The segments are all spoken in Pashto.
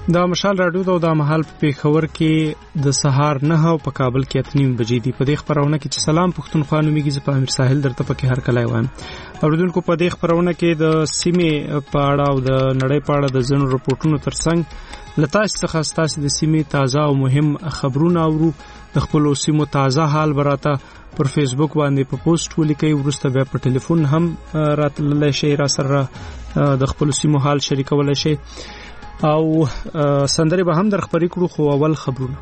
دا مشال راډیو دا مهال په پیښور کې د سهار 9 او په کابل کې 8:30 بجې دی. په دې خبرونه کې چې سلام پښتونخوا نومېږي، زه په امیر ساحل درته پکې هر کله وایم. اوریدونکو په دې خبرونه کې د سیمې په اړه او د نړۍ په اړه د ځینو رپورټونو ترڅنګ لتاس څخه ستاسو د سیمې تازه او مهم خبرونه اورو. د خپل سیمو تازه حال براته پر فیسبوک باندې په پوسټ ولیکي، ورسته بیا په ټلیفون هم راتللی شي، را سره د خپل سیمو حال شریکولای شي او سندري به هم در خبرې کړو. خو اول خبرونه.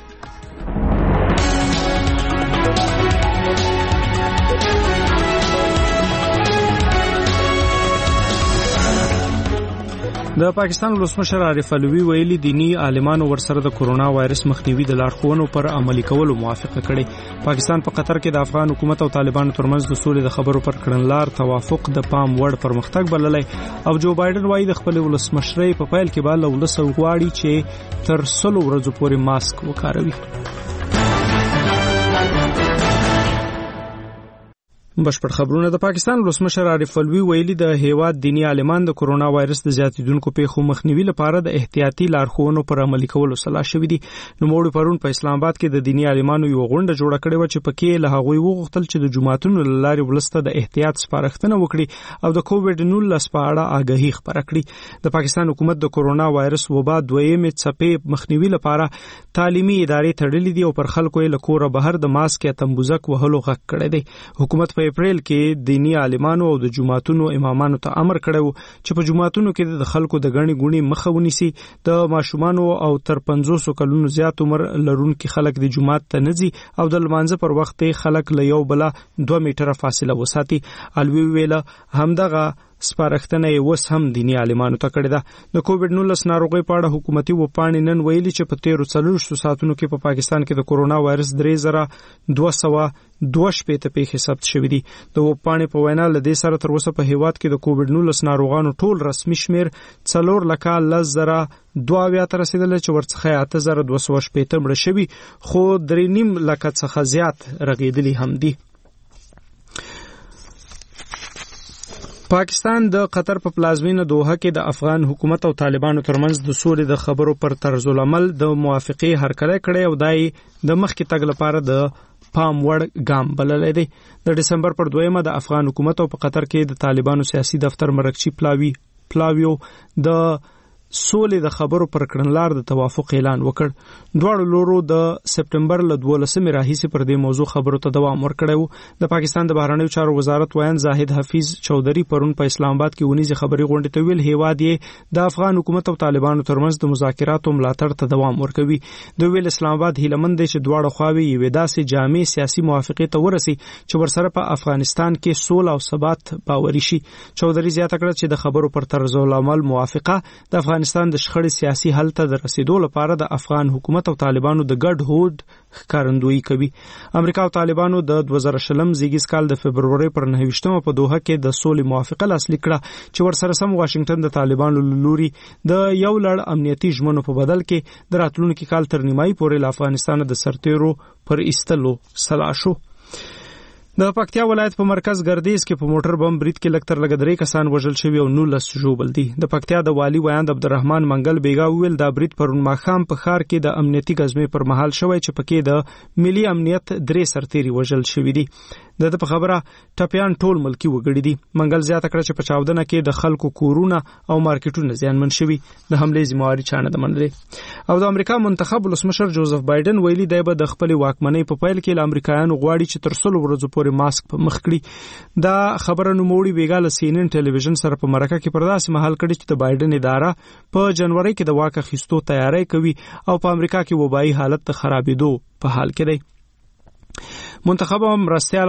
د پاکستان ولسمشر عارف علوي ویلي دینی عالمانو ورسره د کورونا وایرس مخنیوي د لارښوونو پر عملي کولو موافقه کړې. پاکستان په قطر کې د افغان حکومت او طالبانو ترمنځ د سولې د خبرو پر کړنلار توافق د پام وړ پرمختګ بللی او جو بایدن وايي د خپل ولسمشرۍ په پیل کې به له ولس غواړي چې تر 100 ورځې پورې ماسک وکاروي. بشپړ خبرونه. د پاکستان ولسمشر عارف علوي ویلي د هیواد دینی عالمان د کورونا وایرس د زیاتیدونکو پیښو مخنیوي لپاره د احتیاطي لارښوونو پر عملي کولو سلا شوې دي. نو موږ پرون په اسلام آباد کې د دینی عالمانو یو غونډه جوړه کړې و چې پکې له هغوی وغوښتل چې د جماعتونو لارې ولسته د احتیاط سپارښتنه وکړي او د کووډ-19 په اړه آګاهي خپره کړي. د پاکستان حکومت د کورونا وایرس وبا دویمې څپې مخنیوي لپاره تعلیمي ادارې تړلې دي او پر خلکو یې له کوره بهر د ماسک یا تمبوزک وهلو غږ کړی دی. حکومت په اپریل کې دینی عالمانو او د جماعتونو امامانو ته امر کړو چې په جماعتونو کې د خلکو د غني ګونی مخه ونیسي. د ماشومانو او تر 500 کلونو زیات عمر لرونکي خلک د جماعت ته نځي او د لمانځه پر وخت خلک له یو بل 2 میټره فاصله وساتي. الوی ویله همدغه سپارښتنه یې وس هم دینی عالمانو ته کړې ده. د کووډ-19 ناروغۍ په اړه حکومتي وپاڼې نن ویلي چې په 13 ساعتونو کې په پاکستان کې د کورونا وایرس 3202 پیښې ثبت شوې دي. د وپاڼې په وینا له دې سره تر اوسه په هیواد کې د کووډ-19 ناروغانو ټول رسمي شمیر 4,10,002 ته رسیدلی چې ورڅخه 8,218 مړه شوي، خو 3.5 لک څخه زیات رغېدلي هم دي. پاکستان د قطر په پلازمینه دوحه کې د افغان حکومت او طالبانو ترمنځ د سولې د خبرو پر طرز العمل د موافقې هرکلی کړی او دای د مخکې تګ لپاره د پام وړ ګام بللی دی. د دسمبر پر 2 د افغان حکومت او په قطر کې د طالبانو سیاسي دفتر مرکچی پلاویو د سولې د خبرو پر کړنلار د توافق اعلان وکړ. دواړو لورو د سپټمبر له 12 راهیسې پر دې موضوع خبرو ته دوام ورکړی. د پاکستان د بهرنیو چارو وزارت وایي زاهد حفیظ چودھری پرون په اسلام آباد کې ونیزه خبري غونډه ته ویل هیواد یې د افغان حکومت او طالبانو ترمنځ د مذاکراتو ملاتړ ته دوام ورکوي. د ویل اسلام آباد هیلمند دی چې دواړو خواوې یو داسې جامع سیاسي موافقه ته ورسي چې ورسره په افغانستان کې سوله او ثبات باوري شي. چودھری زیاته کړه چې د خبرو پر طرز العمل موافقه د افغانستان د شخړې سیاسي حل ته د رسیدو لپاره د افغان حکومت او طالبانو د ګډ هوډ ښکارندویي کوي. امریکا او طالبانو د 2020 زیږیز کال د فبرورۍ پر 29 په دوحه کې د سولې موافقه لاسلیک کړه چې ورسره سم واشنگټن د طالبانو لوري د یو لړ امنیتي ژمنو په بدل کې د راتلونکي کال تر نیمایي پورې له افغانستان د سرتیرو پر ایستلو سلا شو. د پکتیا ولایت په مرکز ګردیز کې په موټر بم برید کې لکتر لګ 3 کسان وژل شوي او 19 ژوبل دي. د پکتیا د والی ویاند عبدالرحمن منګل بیګا ویل دا برید پرون ماښام په ښار کې د امنیتي غزمې پر مهال شوی چې پکې د ملي امنیت 3 سرتیري وژل شوي دي. د په خبره ټپیان ټول ملکی وګړي دي. منګل زیاته کړه چې په چاودنه کې د خلکو کورونه او مارکیټونه زیانمن شوي. د حملې ذمہواری چانه ده منلې. او د امریکا منتخب ولسمشر جوزف بایدن ویلي دی به د خپل واکمنۍ په پیل کې امریکایانو غواړي چې تر 100 ورځې پورې ماسک په مخ کړي. دا خبره نوموړي بیګاله CNN ټلویزیون سره په مرکه کې پر داسې مهال کړي چې د بایدن اداره په جنوري کې د واک اخیستو تیاری کوي او په امریکا کې وبایي حالت د خرابېدو په حال کې دی. منتخب مرستیال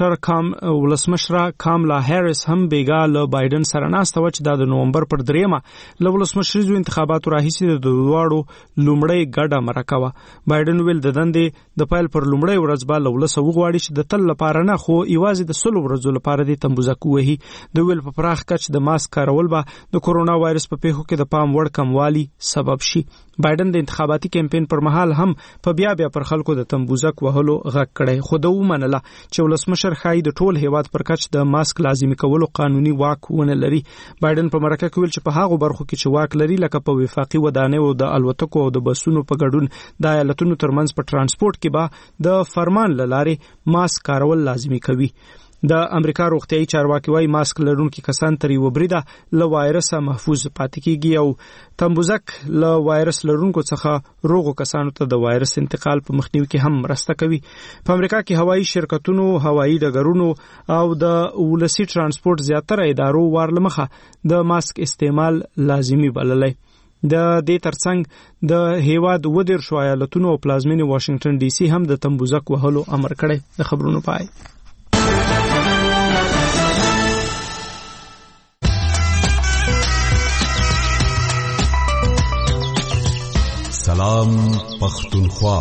ولسمشره کاملا هریس هم بیګا له بایدن سره ناسته و چې د نومبر پر 3 له ولسمشریزو انتخاباتو راهیسې د دواړو لومړی ګډه مرکه وه. بایدن ویل د دندې د پیل پر لومړی ورځ به له ولسه وغواړي چې د تل لپاره نه خو یوازې د 100 ورځو لپاره د تمبوزک ووهي. د ویل په پراخ کچ د ماسک کارول به د کورونا وایرس په پیښو کې د پام وړ کموالي سبب شي. بایدن د انتخاباتي کمپاین پر مهال هم په بیا پر خلکو د تمبوزک وهلو غږ کړی، خو خو د ومنله چې ولسمشر ښایي د ټول هیواد پر کچ د ماسک لازمي کولو قانوني واک ونه لري. بایدن په مرکه کې ویل چې په هغو برخو کې چې واک لري لکه په وفاقي ودانیو د الوتکو او د بسونو په ګډون د ایالتونو ترمنځ په ترانسپورت کې به د فرمان له لارې ماسک کارول لازمي کوي. د امریکا روغتیايي چارواکي وايي ماسک لرونکي کسان تر یو بریده له وایرس محفوظ پاتې کیږي او تنبوزک له وایرس لرونکو څخه روغو کسانو ته د وایرس انتقال په مخنیوي کې هم مرسته کوي. په امریکا کې هوایي شرکتونو، هوایي ډګرونو او د ولسي ترانسپورت زیاتره ادارو وارلمخه د ماسک استعمال لازمي بللی. د دې ترڅنګ د هیواد 12 ایالتونو او پلازمینې واشنگټن ډي سي هم د تنبوزک وهلو امر کړی. د خبرونو پای. سلام پختونخوا.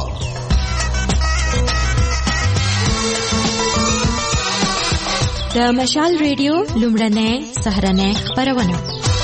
د مشال ریډیو لومړنۍ سهرنۍ خبرونه.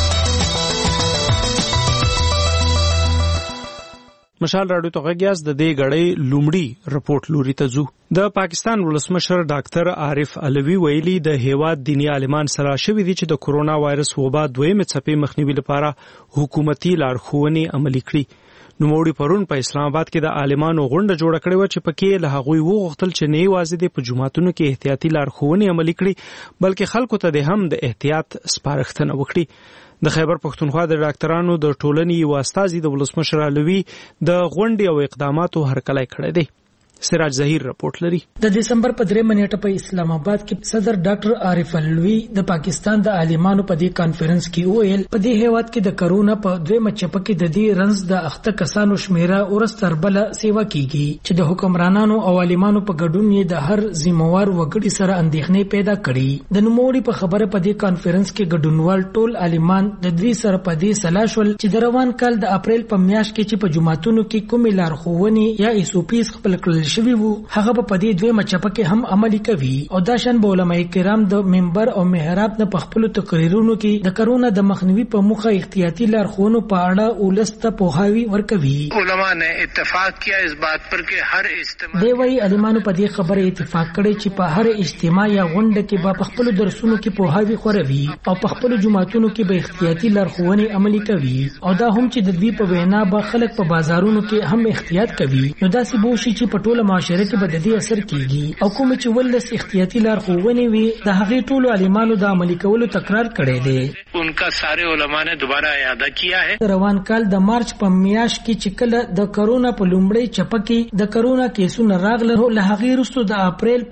مشال راډیو ته غږیاس. د دې غړې لومړی رپورت لوري ته ځو. د پاکستان ولسمشر ډاکټر عارف علوی ویلي د هیواد دینی عالمان سره شوې دي چې د کورونا وایرس وبا دویمه څپې مخنیوي لپاره حکومتي لارښوونې عملي کړي. نوموړي پرون په اسلام آباد کې د عالمانو غونډه جوړه کړې و چې پکې له هغوی وغوښتل چې نه یوازې د په جماعتونو کې احتیاطي لارښوونې عملي کړي بلکې خلکو ته د هم د احتیاط سپارښتنه وکړي. د خیبر پښتونخوا د ډاکټرانو د ټولنې یو استازي د ولسمشر علوي د غونډې او اقداماتو هرکلی کړی دی. سراج ظهیر رپورت لري. د دسمبر په 3 نیټه په اسلام آباد کې صدر ډاکټر عارف علوی د پاکستان د عالمانو په دې کانفرنس کې ویل په دې هیواد کې د کرونا په دویمه چپه کې د دې رنز د اخته کسانو شمیره ورستر بل سیوا کیږي چې د حکمرانانو او عالمانو په ګډون یې د هر ذمہوار وګړي سره اندېښنې پیدا کړي. د نوموړي په خبره په دې کانفرنس کې ګډونوال ټول عالمان د دوی سره په دې سلا شول چې د روان کال د اپریل په میاشت کې چې په جماعتونو کې کومې لارښوونې یا ایسوپیس خپل کړل شوی وو هغه په دې دویمه چپه کې هم عملي کوي او دا شان به علماء کرام د منبر او محراب نه په خپل تقریرونو کې د کرونا د مخنیوي په موخه احتیاطي لارښوونو په اړه ولست پوهاوی ورکوي. علماء نے اتفاق کیا اس بات پر کہ ہر اجتماع دی وی علمانو په دې خبره اتفاق کړي چې په هر اجتماع یا غونډه کې به په خپل درسونو کې پوهاوی خوروي او په خپل جماعتونو کې به احتیاطي لارښوونې عملي کوي او دا هم چې د دوی په وینا به خلک په بازارونو کې هم احتیاط کوي. نو دا سی بوشي چې په ټوله معاشره کې به د دې اثر کیږي او کوم چې ولس احتیاطي لارښوونې وي د هغې ټولو عالمانو د عملي کولو تکرار کړی دی. انکا سارے علماء نے دوبارہ اعادہ کیا ہے. روان کال د مارچ په میاشت کې چې کله د کرونا په لومړۍ چپه کې د کرونا کیسونه راغله له هغې وروسته د اپریل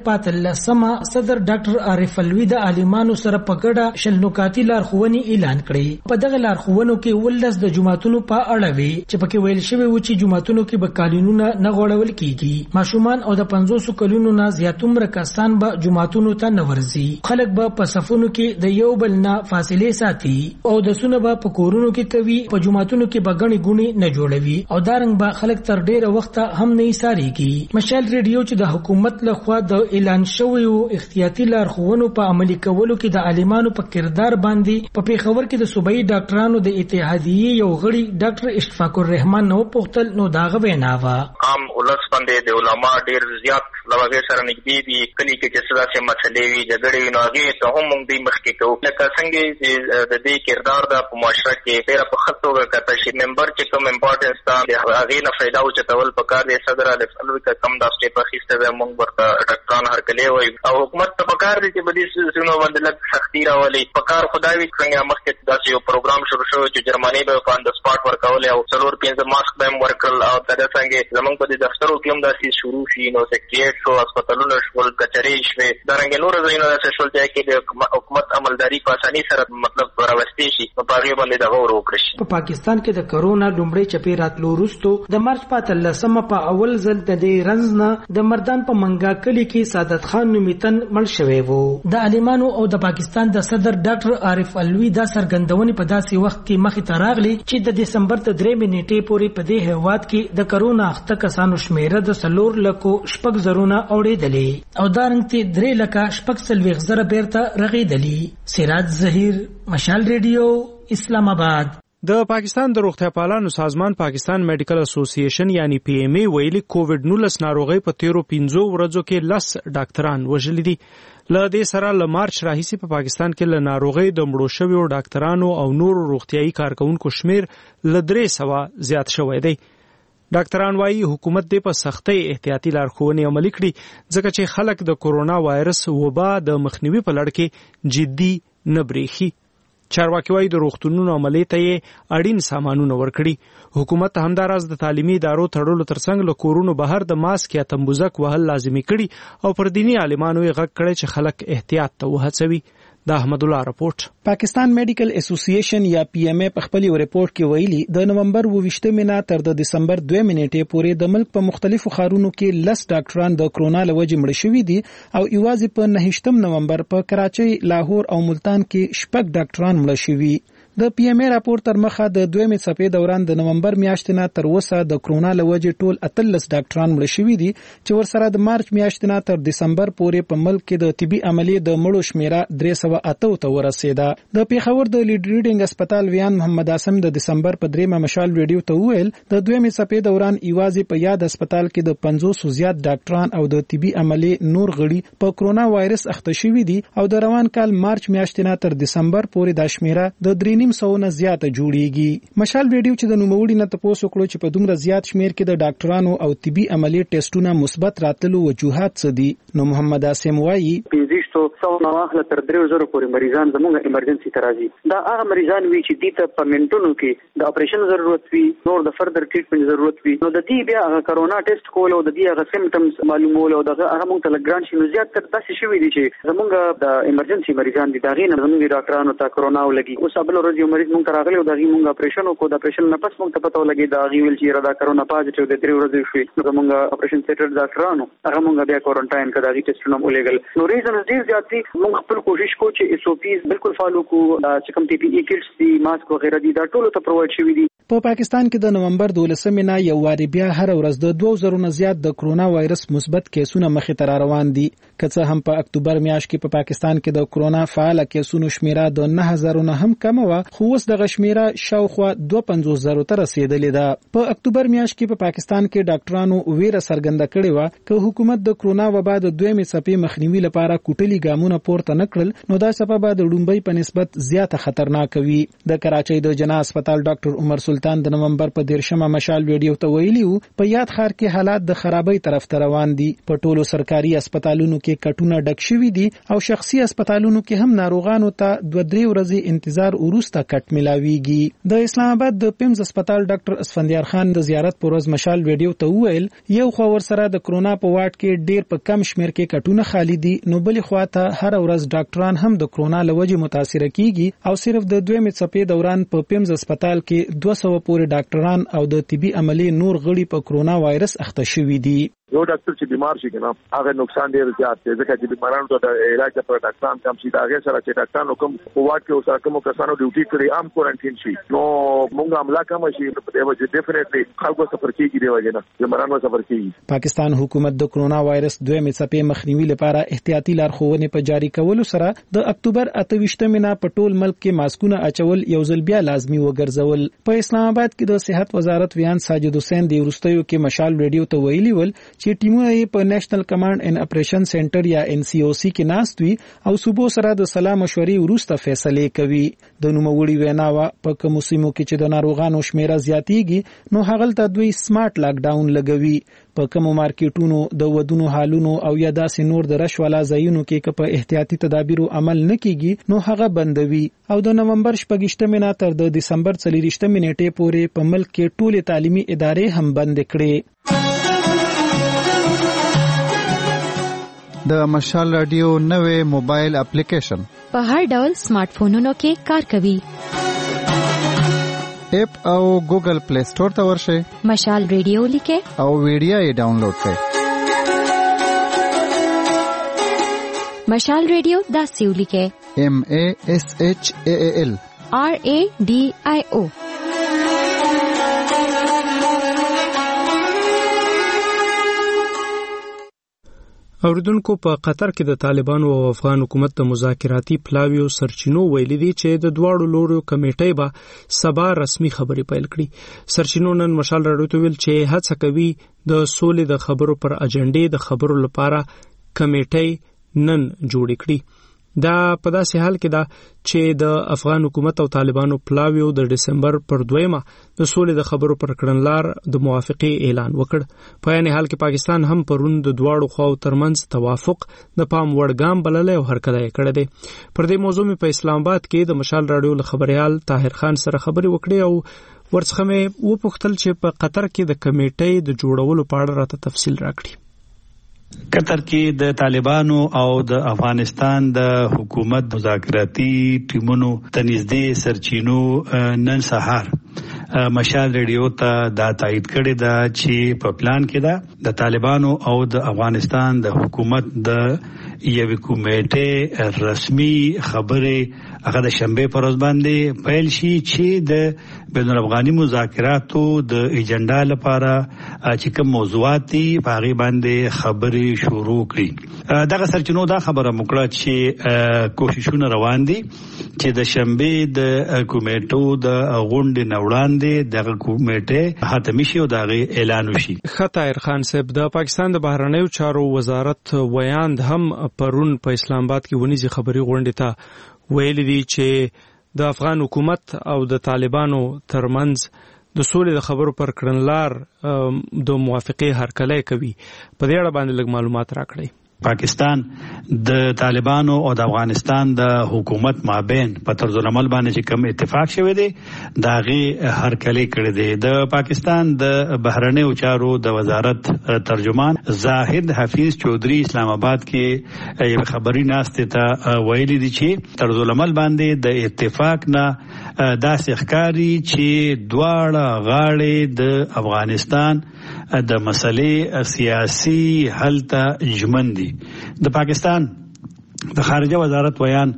15 صدر ډاکټر عارف علوی د عالمانو سره په ګډه شل نکاتي لارښوونې اعلان کړې. په دغه لارښوونو کې ولس د جماعتونو په اړه وی چې پکې ویل شوی و چې جماعتونو کې به قانونونه نه غوړول کیږي. ماشومان او د 500 کلونو نه زیات عمر کسان به جماعتونو ته نه ورځي. خلک به په صفونو کې د یو بل نه فاصله ساتي او د سونه به په کورونو کې کوي. په جماعتونو کې به غني ګونی نه جوړوي او دارنګ به خلک تر ډیره وخت هم نه ایساريږي. مشال ریډیو چې د حکومت لخوا د اعلان شوی او احتیاطي لارښوونو په عملي کولو کې د عالمانو په کردار باندې په پیښور کې د صوبایي ډاکټرانو د اتحادیې یو غړي ډاکټر اشفاق الرحمن نو پوښتل نو داغه وینا وا عام ولس باندې د علماء ډیر زیات لوګي سره نږدې دي. کلی کې چې څه داسې مسلې وي جګړې وي نو هغې ته هم موږ دوی مخکې کوو. لکه څنګه چې د دې کردار د په معاشره کې ډېره په ښه توګه کته شي. ممبر چې کوم امپارټنس ته د هغې نه فایده اوچتول پکار دی. صدر الف علوي که کم دا سټیپ اخیستی دی موږ ورته ډاکټران هرکلی وایو او حکومت ته پکار دی چې په دې څیزونو باندې لږ سختي راولي. پکار خدای وي څنګه مخکې داسې یو پروګرام شروع شوی چې جرمني به په آن د سپاټ ورکولې او 4-5 ماسک به هم ورکړل او دا څنګه زموږ په دې دفترو کې هم داسې شروع شي. نو سکریټریټ شو، هسپتالونه شول، کچرې شوې، دارنګه نور ځایونه داسې شول چې کې د حکومت عملداري په اسانۍ سره مطلب راوستي شي نو په هغې باندې دغه ور وکړی شي. په پاکستان کې د کرونا لومړۍ چپې راتلو وروستو د مارچ 15 په اول ځل د دې رنځ نه د مردان په منګا کلي کې سعادت خان نومیتن مړ شوی و. د عالمانو او د پاکستان د صدر ډاکټر عارف علوی دا څرګندونې په داسې وخت کې مخې ته راغلي چې د دسمبر د 3 نیټې پورې په دې هیواد کې د کرونا اخته کسانو شمیره د 4,6,000 اوړېدلې او دارنګ 3,6,40,000 بیرته رغېدلې. سراج ظهیر، مشال ریډیو، اسلام آباد. د پاکستان د روغتیا پالانو سازمان پاکستان میډیکل اسوسییشن یعنی پی ایم ای ویلي کووډ-19 ناروغي په 15 ورځو کې 10 ډاکټران وژلي دي. له دې سره له مارچ راهیسې په پاکستان کې له ناروغي د مړو شویو ډاکټرانو او نورو روغتیايي کارکونکو شمیر له 300 زیات شوی دی. ډاکټران وايي حکومت دې په سختۍ احتیاطي لارښوونې عملي کړي ځکه چې خلک د کورونا وایرس وبا د مخنیوي په لړ کې جدي نه بریښي. چارواکي وايي د روغتونونو عملي ته یې اړین سامانونه ورکړي. حکومت همداراز د تعلیمي ادارو تړلو ترڅنګ له کورونو بهر د ماسک یا تمبوزک وهل لازمي کړي او پر دینی عالمانو یې غږ کړی چې خلک احتیاط ته وهڅوي. د احمد الله رپورت. پاکستان میډیکل اسوسییشن یا پی ایم ای په خپل رپورت کې ویلي د نومبر 28 نه تر د دسمبر 2 نیټې پورې د ملک په مختلفو ښارونو کې 10 ډاکټران د کرونا له وجې مړ شوي دي او یوازې په 9 نومبر په کراچۍ، لاهور او ملتان کې 6 ډاکټران مړ شوي. د پی ایم ای راپور تر مخه د 2 څپې دوران د نومبر میاشتې نه تر اوسه د کرونا له وجې ټول 18 ډاکټران مړ شوي دي چې ورسره د مارچ میاشتې نه تر دسمبر پورې په ملک کې د طبي عملیې د مړو شمیره 308 ته ورسېده. د پیښور د لیډ ریډینګ هسپتال ویان محمد عاصم د دسمبر په 3 مشال ریډیو ته وویل د 2 څپې دوران ایوازي په یاد هسپتال کې د 500 زیات ډاکټران او د طبي عملیې نور غړي په کرونا وایرس اخته شوي دي او د روان کال مارچ میاشتې نه تر دسمبر پورې د شمیره د 3.5 نه زیاته جوړیږي. مشال ریډیو چې د نوموړي نه تاسو کړو چې په دومره زیات شمیر کې د ډاکټرانو او طبي عملیې ټیسټونه مثبت راتللو وجوهات څه دي. نو محمد عاصم وایي 1500 واخله تر 3000 پورې مریضان زموږ ایمرجنسي ته راځي. دا هغه مریضان وی چې د ته په منټونو کې د اپریشن ضرورت وي، نور د فردر ټریټمنټ ضرورت وي. نو د دې بیا هغه کرونا ټیسټ کول او د دې هغه سیمټمز معلومول او دغه هغه موږ ته لګران شي. نو زیات تر داسې شوی دي چې زموږ د ایمرجنسي مریضان دي دا غي نه زموږ ډاکټرانو ته کرونا ولګي. اوس ابل ورځ یو مریض موږ راغلی او دغه موږ اپریشن وکړو. د اپریشن نه پس موږ ته پته ولګي دا غي ویل چې دا کرونا پازیټیو د 3 ورځې شوی. نو موږ اپریشن سیټر ډاکټرانو هغه موږ بیا کوارنټاین کړه دغه ټیسټونه ولګل. نو ریزن ډیر زیات دي. موږ خپل کوشش کوو چې اس او پیز بالکل فالو کو چې کوم ټي پی ای کټس دي، ماسک وغیرہ دي دا ټول ته پرووایډ شوی دي. په پاکستان کې د نومبر 12 نه یو واری بیا هر ورځ د 2000 نه زیات د کرونا وایرس مثبت کیسونه مخې ته روان دي. که هم په اکتوبر میاشت کې په پاکستان کې د کرونا فعال کیسونو شمیره د 9000 نه هم کم و، خو اوس د شمیره شاوخوا 25000 ته رسیدلې ده. په اکتوبر میاشت کې په پاکستان کې ډاکټرانو ویره څرګنده کړې و چې حکومت د کرونا وبا د 2 څپې مخنیوي لپاره کوټلي ګامونه پورته نکړل، نو دا سبب د لومبۍ په نسبت زیاته خطرناک وي. د کراچۍ د جنا هسپتال ډاکټر عمر سلطان د نومبر په 13 مشال ویډیو ته ویلي وو په یاد ښار کې حالات د خرابۍ طرف ته روان دي. په ټولو سرکاري هسپتالونو کې کټونه ډک شوي دي او شخصي هسپتالونو کې هم ناروغانو ته 2-3 ورځې انتظار وروسته کټ ملاويږي. د اسلام آباد د پیمز هسپتال ډاکټر اسفندیار خان د زیارت پر ورځ مشال ویډیو ته وویل یو خو ورسره د کرونا په واټ کې ډیر په کم شمیر کې کټونه خالی دي، نو بلې خواته هر ورځ ډاکټران هم د کرونا لوجې متاثر کیږي او صرف د 2 څپې دوران په پیمز هسپتال کې 200 پورې ډاکټران او د طبي عملیې نور غړي په کرونا وایرس اخته شوي دي. یو ډاکټر چې بیمار شي کنه هغه نقصان ډیر زیات دی ځکه چې بیمارانو ته د علاج پر ډاکټران کم شي. دا هغه سره چې ډاکټرانو کوم واټ کې اوسه کوم کسانو ډیوټي کړي عام کوارنټین شي نو موږ عمله کم شي په دې وجه ډیفینټلی خلکو سفر کیږي دی وجه نه بیمارانو سفر کیږي. پاکستان حکومت د کرونا وایرس 2 څپې مخنیوي لپاره احتیاطي لارښوونې په جاری کولو سره د اکتوبر 28 نه په ټول ملک کې ماسکونه اچول یو ځل بیا لازمي وګرځول. په اسلام آباد کې د صحت وزارت ویان ساجد حسین د ورستیو کې مشال ریډیو ته ویلي ول چې ټیمونه په نېشنل کمانډ ان اپریشن سنټر یا ان سی او سی کې ناست وي او صوبو سره د سلا مشورې وروسته فیصله کوي. د نوموړي ویناوه په کوم سیمو کې چې د ناروغانو شمیره زیاتیږي نو هغلته دوی سمارټ لاک ډاون لګوي. په کوم مارکیټونو د ودونو حالونو او یا داسې نور د رشولا ځایونو کې په احتیاطي تدابیرو عمل نه کیږي نو هغه بندوي. او د نومبر 28 نه تر د دسمبر 30 نیټې پورې په ملک کې ټول تعلیمي ادارې هم بند کړي. د مشال رادیو نوې موبایل اپلیکیشن په هر ډول سمارټ فونونو کې کار کوي. اپ او ګوګل پلی سٹور ته ورشئ، مشال ریډیو لیکه او ویډیو یې ډاونلوډ کړئ. مشال ریډیو داسې ولیکه MASHAAL RADIO. اوریدونکو په قطر کې د طالبانو او افغان حکومت د مذاکراتي پلاویو سرچینو ویلي دي چې د دواړو لورو کمیټې به سبا رسمي خبرې پیل کړي. سرچینو نن مشال راډیو ته ویل چې هڅه کوي د سولې د خبرو پر اجنډې د خبرو لپاره کمیټې نن جوړ کړي. دا په داسې حال کې ده چې د افغان حکومت او طالبانو پلاویو د ډسمبر پر 2 د سولې د خبرو پر کړنلار د موافقې اعلان وکړ. په یعنی حال کې پاکستان هم پرون د دواړو خواو ترمنځ توافق د پام وړ ګام بللی او حرکت یې کړی دی. پر دې موضوع مې په اسلام آباد کې د مشال راډیو له خبريال طاهر خان سره خبرې وکړې او ورڅخه مې وپوښتل چې په قطر کې د کمیټې د جوړولو په اړه راته تفصیل راکړي. قطر کې د طالبانو او د افغانستان د حکومت مذاکراتي ټیمونو ته نږدې سرچینو نن سهار مشال ریډیو ته دا تایید کړی دا چې په پلان کې دا د طالبانو او د افغانستان د حکومت د یوې کمیټې رسمي خبرې هغه د شنبه پر ورځ باندې پیل شي چې د بین الافغاني مذاکراتو د ایجنډا لپاره چې کوم موضوعات دي په هغه باندې خبرې شروع کړي. دغه سرچینو دا خبره وکړه چې کوششونه روان دي چې د شنبه د کمیټو د غونډې نوړاندې دغه کمیټه حتمی شي او دغه اعلان وشي. خطایر خان صاحب د پاکستان د بهرنیو چارو وزارت ویاند هم پرون په اسلام آباد کې ونیزي خبري غونډې ته ویلي دي چې د افغان حکومت او د طالبانو ترمنځ د سولې د خبرو پر کړنلار د موافقې هرکلی کوي. په دې اړه باندې لږ معلومات راکړئ. پاکستان د طالبانو او د افغانستان د حکومت مابین په طرز العمل باندې چې کوم اتفاق شوی دی دا غي هرکلی کړی دی. د پاکستان د بهرنیو چارو د وزارت ترجمان زاهد حفیظ چودھری اسلام آباد کې یو خبري ناشته ته ویلي دي چې طرز العمل باندې د اتفاق نه داسې ښکاری چې دواړه غاړې د افغانستان د مسلې سیاسي حل ته ژمن دي. د پاکستان د خارجه وزارت ویان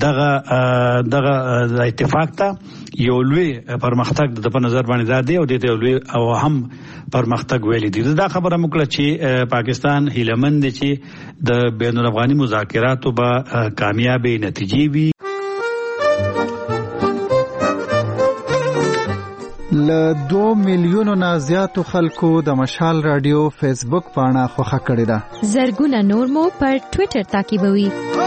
دغه اتفاق ته یو لوی پرمختګ د په نظر باندې دا دی او د لوی او هم پرمختګ ویلي دي. دا خبره وکړه چې پاکستان هیلمند دي چې د بین الافغاني مذاکراتو به کامیابی نتیجې وي. ل 2 میلیونو نه زیاتو خلکو د مشال رادیو فیسبوک پاڼه خوښه کړې ده. زرګونه نور مو پر ټوئیټر تعقیبوي.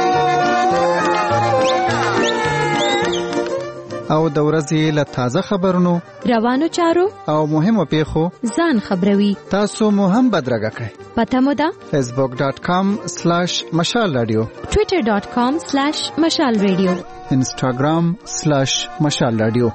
او د ورځې له تازه خبرونو روانو چارو او مهمو پیښو ځان خبروي. تاسو مو هم بدرګه کړئ. پته مو ده facebook.com/مشال رادیو twitter.com/مشال رادیو instagram/مشال رادیو.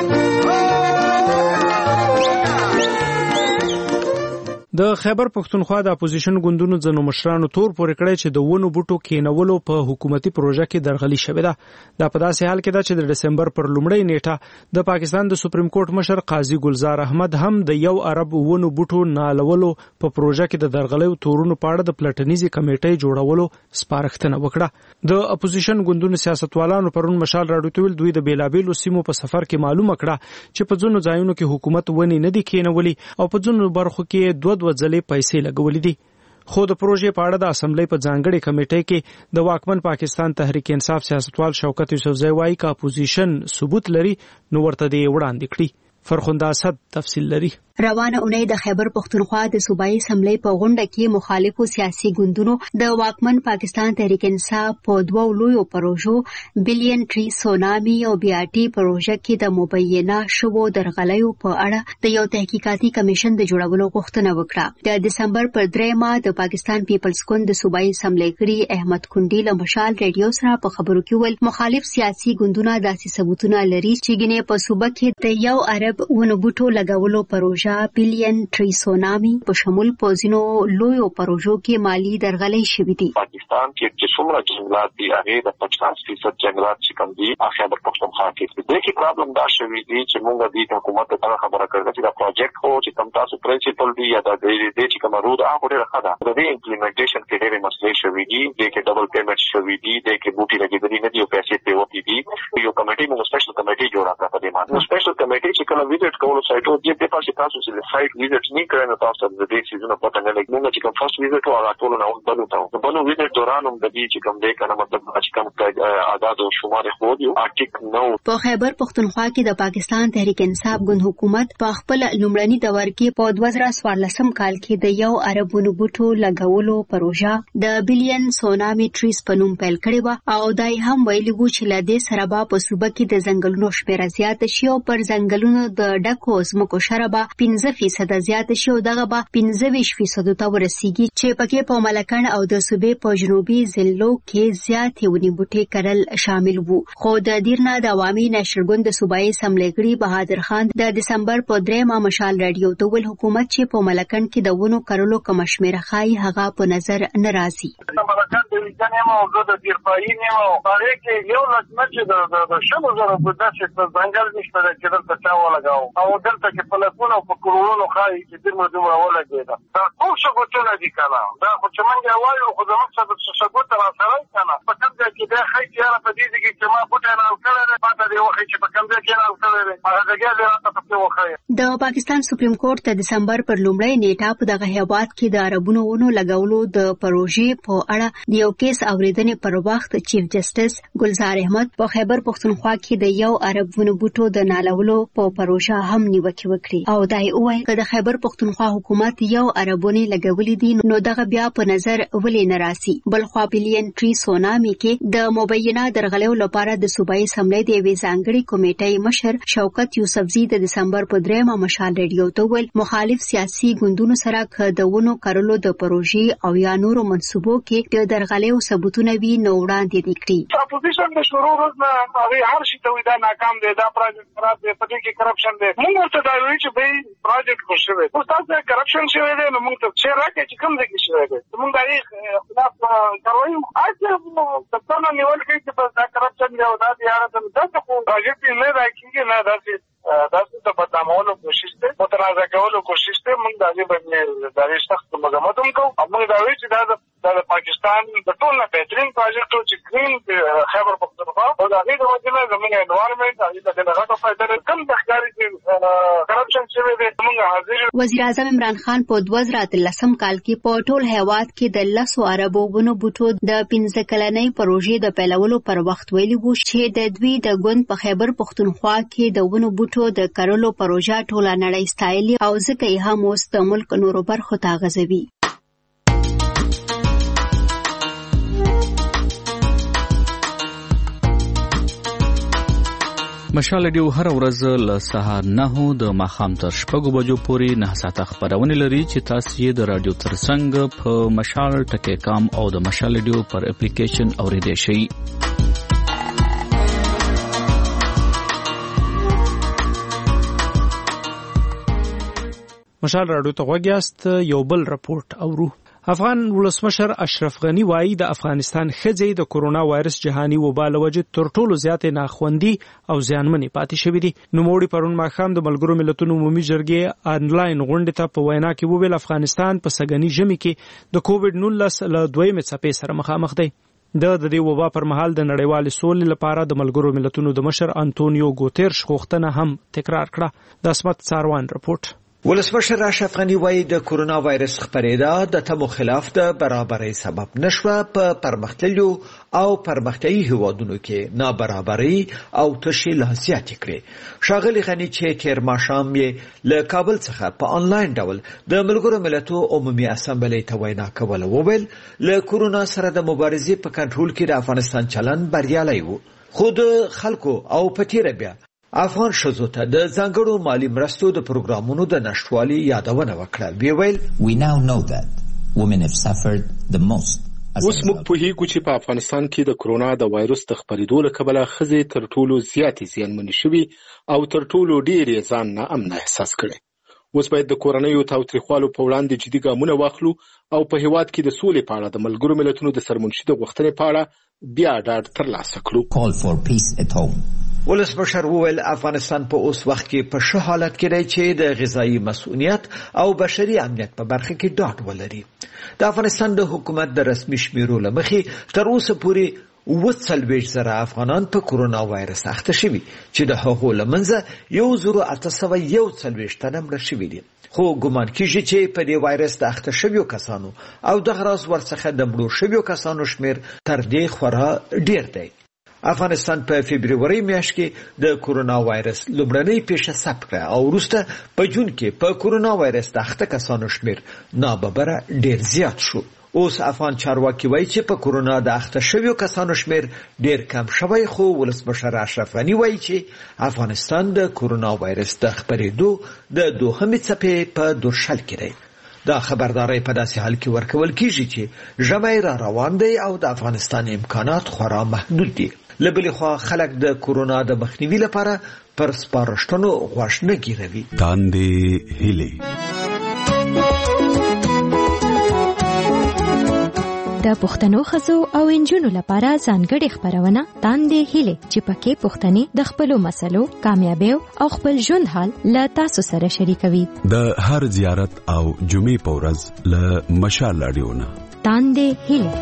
د خیبر پښتونخوا د اپوزیشن ګوندونو ځنو مشرانو تور پورې کړی چې د ونو بوټو کېنولو په حکومتي پروژه کې درغلي شوې ده. دا په داسې حال کې ده چې د ډسمبر پر لومړۍ نیټه د پاکستان د سپریم کورټ مشر قاضي ګلزار احمد هم د یو عرب ونو بوټو نالولو په پروژه کې د درغلي تورونو په اړه د پلټنیزي کمیټې جوړولو سپارښتنه وکړه. د اپوزیشن ګوندونو سیاستوالانو پرون مشال راډیو ته ویل دوی د بیلابېلو سیمو په سفر کې معلومه کړه چې په ځینو ځایونو کې حکومت ونی نه دي کېنولي او په ځینو برخو کې دوه ځلې پیسې لګولې دي. خو د پروژې په اړه د اسمبلی په ځانګړي کمیټې کې د واکمن پاکستان تحریک انصاف سیاستوال شوکت یوسفزئی وايي چې اپوزیشن ثبوت لري نو ورته دی وړاندې کړي. فرخنده اسد تفصیل لري. روانه اونۍ د خیبر پښتونخوا د صوبایي اسمبلی په غونډه کې مخالفو سیاسي ګوندونو د واکمن پاکستان تحریک انصاف په دوو لویو پروژو بلین ټری سونامي او بیاټي پروژه کې د مبینه شوو درغلیو په اړه د یو تحقیقاتي کمیشن د جوړولو غوښتنه وکړه. د دسمبر پر 3 د پاکستان پیپلز ګوند د صوبایي اسمبلی غړي احمد کندي له مشال ریډیو سره په خبرو کې ویل مخالف سیاسي ګوندونه داسې ثبوتونه لري چې ګنې په صوبه کې د یو عرب ونو بوټو لګولو پروژه بلین ټری سونامي په شمول پوزینو لویو پروژو کې مالی درغلي شوې دي. پاکستان کې چې څومره جنگلات دي هغه د 50% جنگلات چې کوم دي خیبر پښتونخوا کې د دې پرابلم دا شوې دي چې موږ د حکومت ته خبره کړو چې دا پروجیکټ هو چې کوم تاسو پرنسپل دی یا د دې چې کوم رود هغه ډېر ښه ده. د دې امپلیمنټیشن کې ډېرې مسلې شوې دي چې ډبل پیمنټ شوې دي د کې بوټي لګېدلې نه دي او پیسې په وتی دي. یو کمیټې موږ سپیشل کمیټې جوړه کړه په دې باندې. سپیشل کمیټې چې نه ویزټ کولو سایټو دې په پاسه تاسو چې سایټ ویزټ نه کړئ نو تاسو د دې سیزونه پته نه لګي موږ چې کوم فرست ویزټ او راټول نه بلو تاسو بلو ویزټ دوران هم د دې چې کوم دې کنه مطلب چې کوم اعداد او شمار خو دی اټیک نو په خیبر پختونخوا کې د پاکستان تحریک انصاف ګوند حکومت په خپل لومړني دور کې په 2014 کال کې د یو اربونو بوټو لګولو پروژه د بلین سونامي ټریز په نوم پیل کړې و او دای هم ویلي وو چې لدې سره به په صوبه کې د ځنګلونو شمېر زیات شي او پر ځنګلونو د ډکو ځمکو شربه 15% زیات شي او دغه به 15% ته ورسیږي چې پکې په ملکن او د صوبې په جنوبي ضلعو کې زیاتې ونې بوټي کرل شامل وو خو د دیرنا د عوامي نشر ګوند صوبایي سملګری بهادر خان د دسمبر په 3 مشال رادیو ته ول حکومت چې په ملکن کې د ونو کرلو کوم شمیره خای هغه په نظر ناراضي ملکن د ویجنې مو د دیرپای نه مو هغه کې یو لږ چې د شمو زره په داسې ځنګل نشته چې دلته چا ولګاو او دلته کې په لکونو په کورونو خای چې دمر دومره ولګیدا دا ټول څه ګټونه دي کنه دا خو چې مونږ وایو خو زموږ څه څه ګټه راځي کنه په کوم ځای کې دا خای چې را په دې کې چې ما پټه نه کړل پاتې دی وخت چې په کوم ځای کې نه کړل هغه ځای راته په وخت د پاکستان سپریم کورټ د دسمبر پر لومړۍ نیټه په دغه هیواد کې د عربونو ونو لګولو د پروژې په اړه د یو کیس اوریدنې پر وخت چیف جسټس ګلزار احمد په خیبر پختونخوا کې د یو عرب ونو بوټو د نالولو په پروژه هم نیوکه وکړي او دای وایي چې د خیبر پختونخوا حکومت یو عربونه لګولې دي نو دغه بیا په نظر ولې نه راسي بل خو بلین ټری سونامي کې د مبینه درغلو لپاره د صوبایي سملې د وی ځانګړي کمیټې مشر شوکت یوسفزي د دسمبر په 3 مشال رادیو ته ول مخالف سیاسي ګوندونو سره خداونو کارلو د پروژې او یا نورو منسوبو کې د درغلو ثبوتونه وی نو وړاندې کړي اپوزیشن د شروع ورځ هغه هر شي ته دا ناکام دی دا پروژه خراب دی په دې کې کرپشن دی موږ ته دا وایي چې به پروژه خوشوي خو تاسو کرپشن شوی دی نو موږ ته چې راکې چې کوم ځای کې شوی دی موږ دا یې خلاف کاروي اته د څنګه نیول کې چې دا کرپشن دی او دا دی هغه د خو پروژه نه راکېږي نه داسې د بدنامولو کوشش دی متنازع کولو کوشش دی موږ دا یې باندې دا یې سخت مذمت هم کوو موږ دا وایي چې دا د پاکستان د ټول نه بهترین پروژه چې کلین خیبر پختونخوا او دا غیر وجنه زموږ انوایرنمنت هغه ته د غټو فائدې کم بخاري چې کرپشن شوی دی موږ حاضر وزیر اعظم عمران خان په 2013 کال کې په ټول هیواد کې د 10 اربو ونو بوټو د 15 کلنۍ پروژې د پیلولو پر وخت ویلي وو چې د دوی د ګوند په خیبر پختونخوا کې د ونو بوټو د کرلو پروژه ټوله نړۍ ستایلې او ځکه یې هم اوس د ملک نورو برخو ته غځوي مشال ډیو هر ورځ له سهار 9 د ماښام تر 6 بجو پورې 9 ساعته خبرونه لري چې تاسو یې د رادیو ترڅنګ په مشال ټکی کام او د مشال ډیو پر اپلیکیشن اوریدئ شئ مشال رادیو ته وګیاست یو بل رپورت اورو افغان ولسمشر اشرف غنی وایي د افغانستان ښځې د کورونا وایرس جهاني وبا له وجې تر ټولو زیاتې ناخوندي او زیانمنې پاتې شوې دي. نوموړي پرون ماښام د ملګرو ملتونو عمومي جرګې آنلاین غونډې ته په وینا کې وویل افغانستان په سږني ژمي کې د کووډ 19 له دویمې څپې سره مخامخ دی. د دې وبا پر مهال د نړیوال سولې لپاره د ملګرو ملتونو د مشر انټونیو ګوتيرش غوښتنه هم تکرار کړه. د اسمت څاروان رپورت. ولسمشر اشرف غنی وایي د کورونا وایرس خپرېدا د تمو خلاف د برابرۍ سبب نشوه په پرمختللو او پرمختیايي هیوادونو کې نابرابرۍ او تشې لا زیاتې کړې. ښاغلي غنی چې تیر ماښام یې له کابل څخه په آنلاین ډول د ملګرو ملتونو عمومي اسامبلې ته وینا کوله وویل له کورونا سره د مبارزې په کنټرول کې د افغانستان چلند بریالی و خو د خلکو او په تیره بیا افغان ښځو ته د ځانګړو مالی مرستو د پروګرامونو د نشټوالي یادونه وکړه. ویل We now know that women have suffered the most. اوس موږ پوهیږو چې په افغانستان کې د کرونا د وایرس د خپرېدو له کبله ښځې تر ټولو زیاتې زیانمنې شوي او تر ټولو ډېرې ځان ناامنه احساس کړي. اوس باید د کورنیو تاوتریخوالو په وړاندې جدي ګامونه واخلو او په هیواد کې د سولې په اړه د ملګرو ملتونو د سرمنشي د غوښتنې په اړه بیا ډاډ ترلاسه کړو. Call for peace at home. ولسمشر وویل افغانستان په اوس وخت کې په ښه حالت کې دی چې د غذایی مسؤلیت او بشري امنیت په برخه کې ډاډ ولري. د افغانستان د حکومت د رسمي شمیرو له مخې تر اوسه پورې 40,000 افغانان په کرونا وایرس اخته شوي چې د هغو له منځه 1,841 تنه مړه شوي دي. خو ګومان کیږي چې په دې وایرس د اخته شویو کسانو او دغه راز ورڅخه د مړو شویو کسانو شمیر تر دې خورا ډیر دی. افغانستان په فبروري میاشت کې د کرونا وایرس لومړنۍ پیښه ثبت کړه او وروسته په جون کې په کرونا وایرس د اخته کسانو شمیر ناببره ډیر زیات شو. اوس افغان چارواکي وایي چې په کرونا د اخته شویو کسانو شمیر ډیر کم شوی، خو ولسمشر اشرف غني وایي چې افغانستان د کرونا وایرس د خپرېدو د دوهمې څپې په دورشل کې دی. دا خبرداري په داسې حال کې ورکول کیږي چې ژمی را روان دی او د افغانستان امکانات خورا محدود دي. له بلې خوا خلک د کرونا د مخنیوي لپاره پر سپارښتنو غوږ نه ګیروي. تاندې هیلې د پښتنو ښځو او انجونو لپاره ځانګړې خپرونه تاندې هیلې چې پکې پښتنې د خپلو مسلو، کامیابیو او خپل ژوند حال له تاسو سره شریکوي. د هر زیارت او جمعې په ورځ له مشال رادیو نه تاندې هیلې.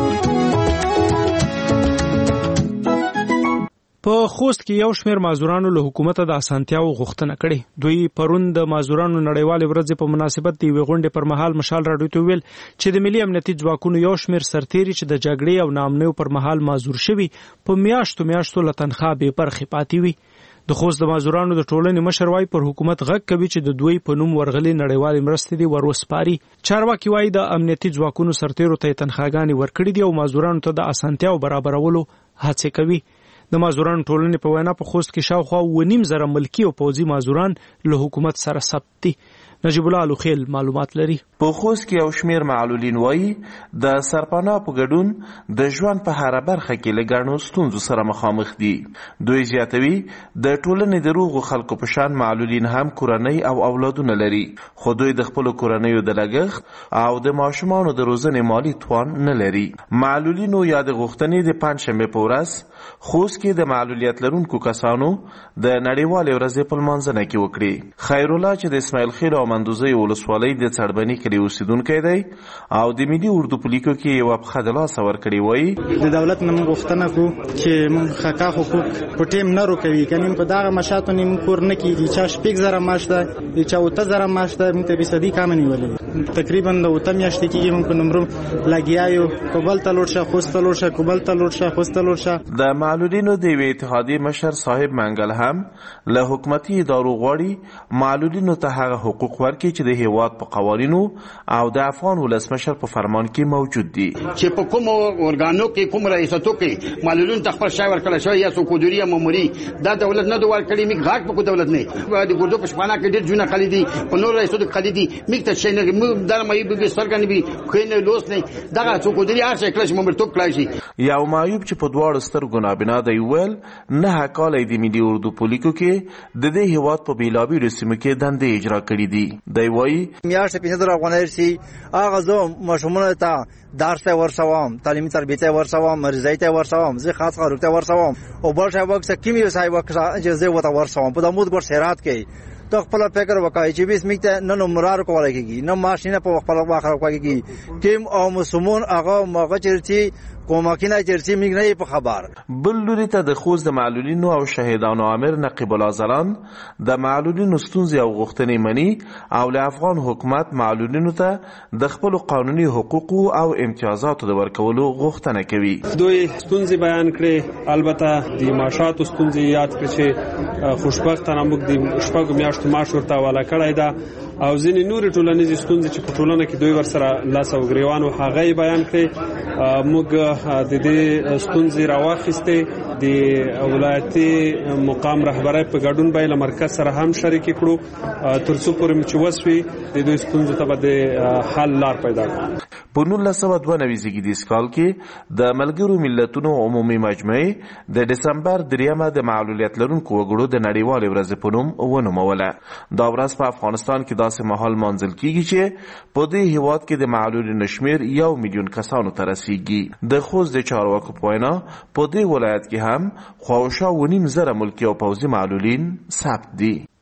په خوست کې یو شمېر مازورانو له حکومت د اسانتیاو غوښتنه کړې. دوی پرون د مازورانو نړیوالې ورځې په مناسبت د یوې غونډې پر مهال مشال راډیو ته ویل چې د ملي امنیتي ځواکونو یو شمېر سرتیري چې د جګړې او ناامنیو پر مهال مازور شوي په میاشتو له تنخوا بې برخې پاتې وي. د خوست د مازورانو د ټولنې مشر وایي پر حکومت غږ کوي چې د دوی په نوم ورغلي نړیوالې مرستې دي وروسپاري. چارواکي وایي د امنیتي ځواکونو سرتیرو ته تنخواګانې ورکړي دي او مازورانو ته د اسانتیاو برابرولو هڅې کوي. د مازورانو ټولنې په وینا په خوست کې شاوخوا 2.5 ملکي او پوځي مازوران له حکومت سره ثبت دي. نجیب الله الوخیل معلومات لري. په خوست کې یو شمېر معلولین وایي د سرپناه په ګډون د ژوند په هره برخه کې له ګڼو ستونزو سره مخامخ دي. دوی زیاتوي د ټولنې د روغو خلکو په شان معلولین هم کورنۍ او اولادونه لري، خو دوی د خپلو کورنیو د لګښت او د ماشومانو د روزنې مالی توان نه لري. معلولینو یا د غوښتنې د پنجشنبې په ورځ خوست کې د معلولیت لرونکو کسانو د نړیوالې ورځې په لمانځنه کې وکړي. خیرالله چې د اسماعیل خیل او مندوزۍ ولسوالۍ د څړبني کلي اوسیدونکی دی او د ملي اردو په لیکو کې یوه پښه د لاسه ورکړې وایي د دولت نه موږ غوښتنه کوو چې موږ حقا حقوق په ټیم نه روکوي، که نیم په دغه معاشاتو نه موږ کور نه کېږي. چا 6,000 معاش ده، چا 8,000 معاش ده، موږ ته فیصدي کمه نیولې. تقریبا د 8 میاشتې کېږي موږ په نمرو لګیا یو، کابل ته لوړ شه، خوست ته لوړ شه، کابل ته لوړ شه، خوست ته لوړ شه. د معلولینو د یوې اتحادیې مشر صاحب منګل هم له حکومتي ادارو غواړي معلولینو ته هغه حقوق ورکړي چې د هیواد په قوانینو او د افغان ولسمشر په فرمان کې موجود دي. چې په کوم اورګانو کې کوم رئیستو کې معلولین ته خپل شای ورکړل شوی یا سوکودوري ماموري دا دولت نه دوه ورکړي، میګ غاټ په دولت نه د ګردو په شپانه کې ډېر جونه خالي دي، په نور رئیستو خالي دي، میګ ته شي نه در مې به سرګنی به کوینه لوس نه دغه سوکودوري هر څه کلش ممبر توپ کلاشي. یو معیوب چې په دواړو سترګو نابینا دی ویل 9 کال د ملي اردو پولیکو کې د دې هیواد په بیلابیلو سیمو کې دندې اجرا کړې دي. دی وایي میاشت 15 افغانۍ سي هغه زه مشموله ته درس ورسوم، تعلیمي تربیت ورسوم، مریضای ته ورسوم، زه خاص خاروکته ورسوم او بل شای وخت کیمیو سای وخت چې زه وته ورسوم په دمود ګور سیرات کې ته خپل فکر وکړئ چې 20 میته نن مرار کولای کیږي نه ماشینه په خپل واخر کوي کیم او مسمون هغه موږ چرچی کوماکینه چرچی میګ نه په خبر. بل لوري ته د خوست د معلولینو او شهیدانو امر نقیب الله زلان د معلولینو ستونزې او غوښتنې مني او له افغان حکومت معلولینو ته د خپل قانوني حقوق او امتیازاتو د ورکولو غوښتنه کوي. دوی ستونزې بیان کړي، البته د معاشاتو ستونزې یاد کړي چې خوشبختانه موږ د شپږ میاشتو معاش ورته حواله کړی ده او ځینې نورې ټولنیزې ستونزې چې په ټولنه کې دوی ورسره لاس او ګریوان هغه یې بیان کړي. موږ د دې ستونزې راواخیستې د ولایتي مقام رهبرۍ په ګډون به له مرکز سره هم شریک کړو تر څو پورې چې وسوي د دوی ستونزو ته به د حل لار پیدا کړو. په 1992 زیږدیز کال کې د ملګرو ملتونو عمومي مجمع د دسمبر 3 د معلولیت لرونکو وګړو د نړیوالې ورځې په نوم ونوموله. دا ورځ په افغانستان کې داسې مهال مانځل کیږي چې په دې هیواد کې د معلولینو شمیر 1 میلیون کسانو ته رسیږي. د خوست د چارواکو په وینا په دې ولایت کې هم خواوشا 2.5 ملکي او پوځي معلولین ثبت دي.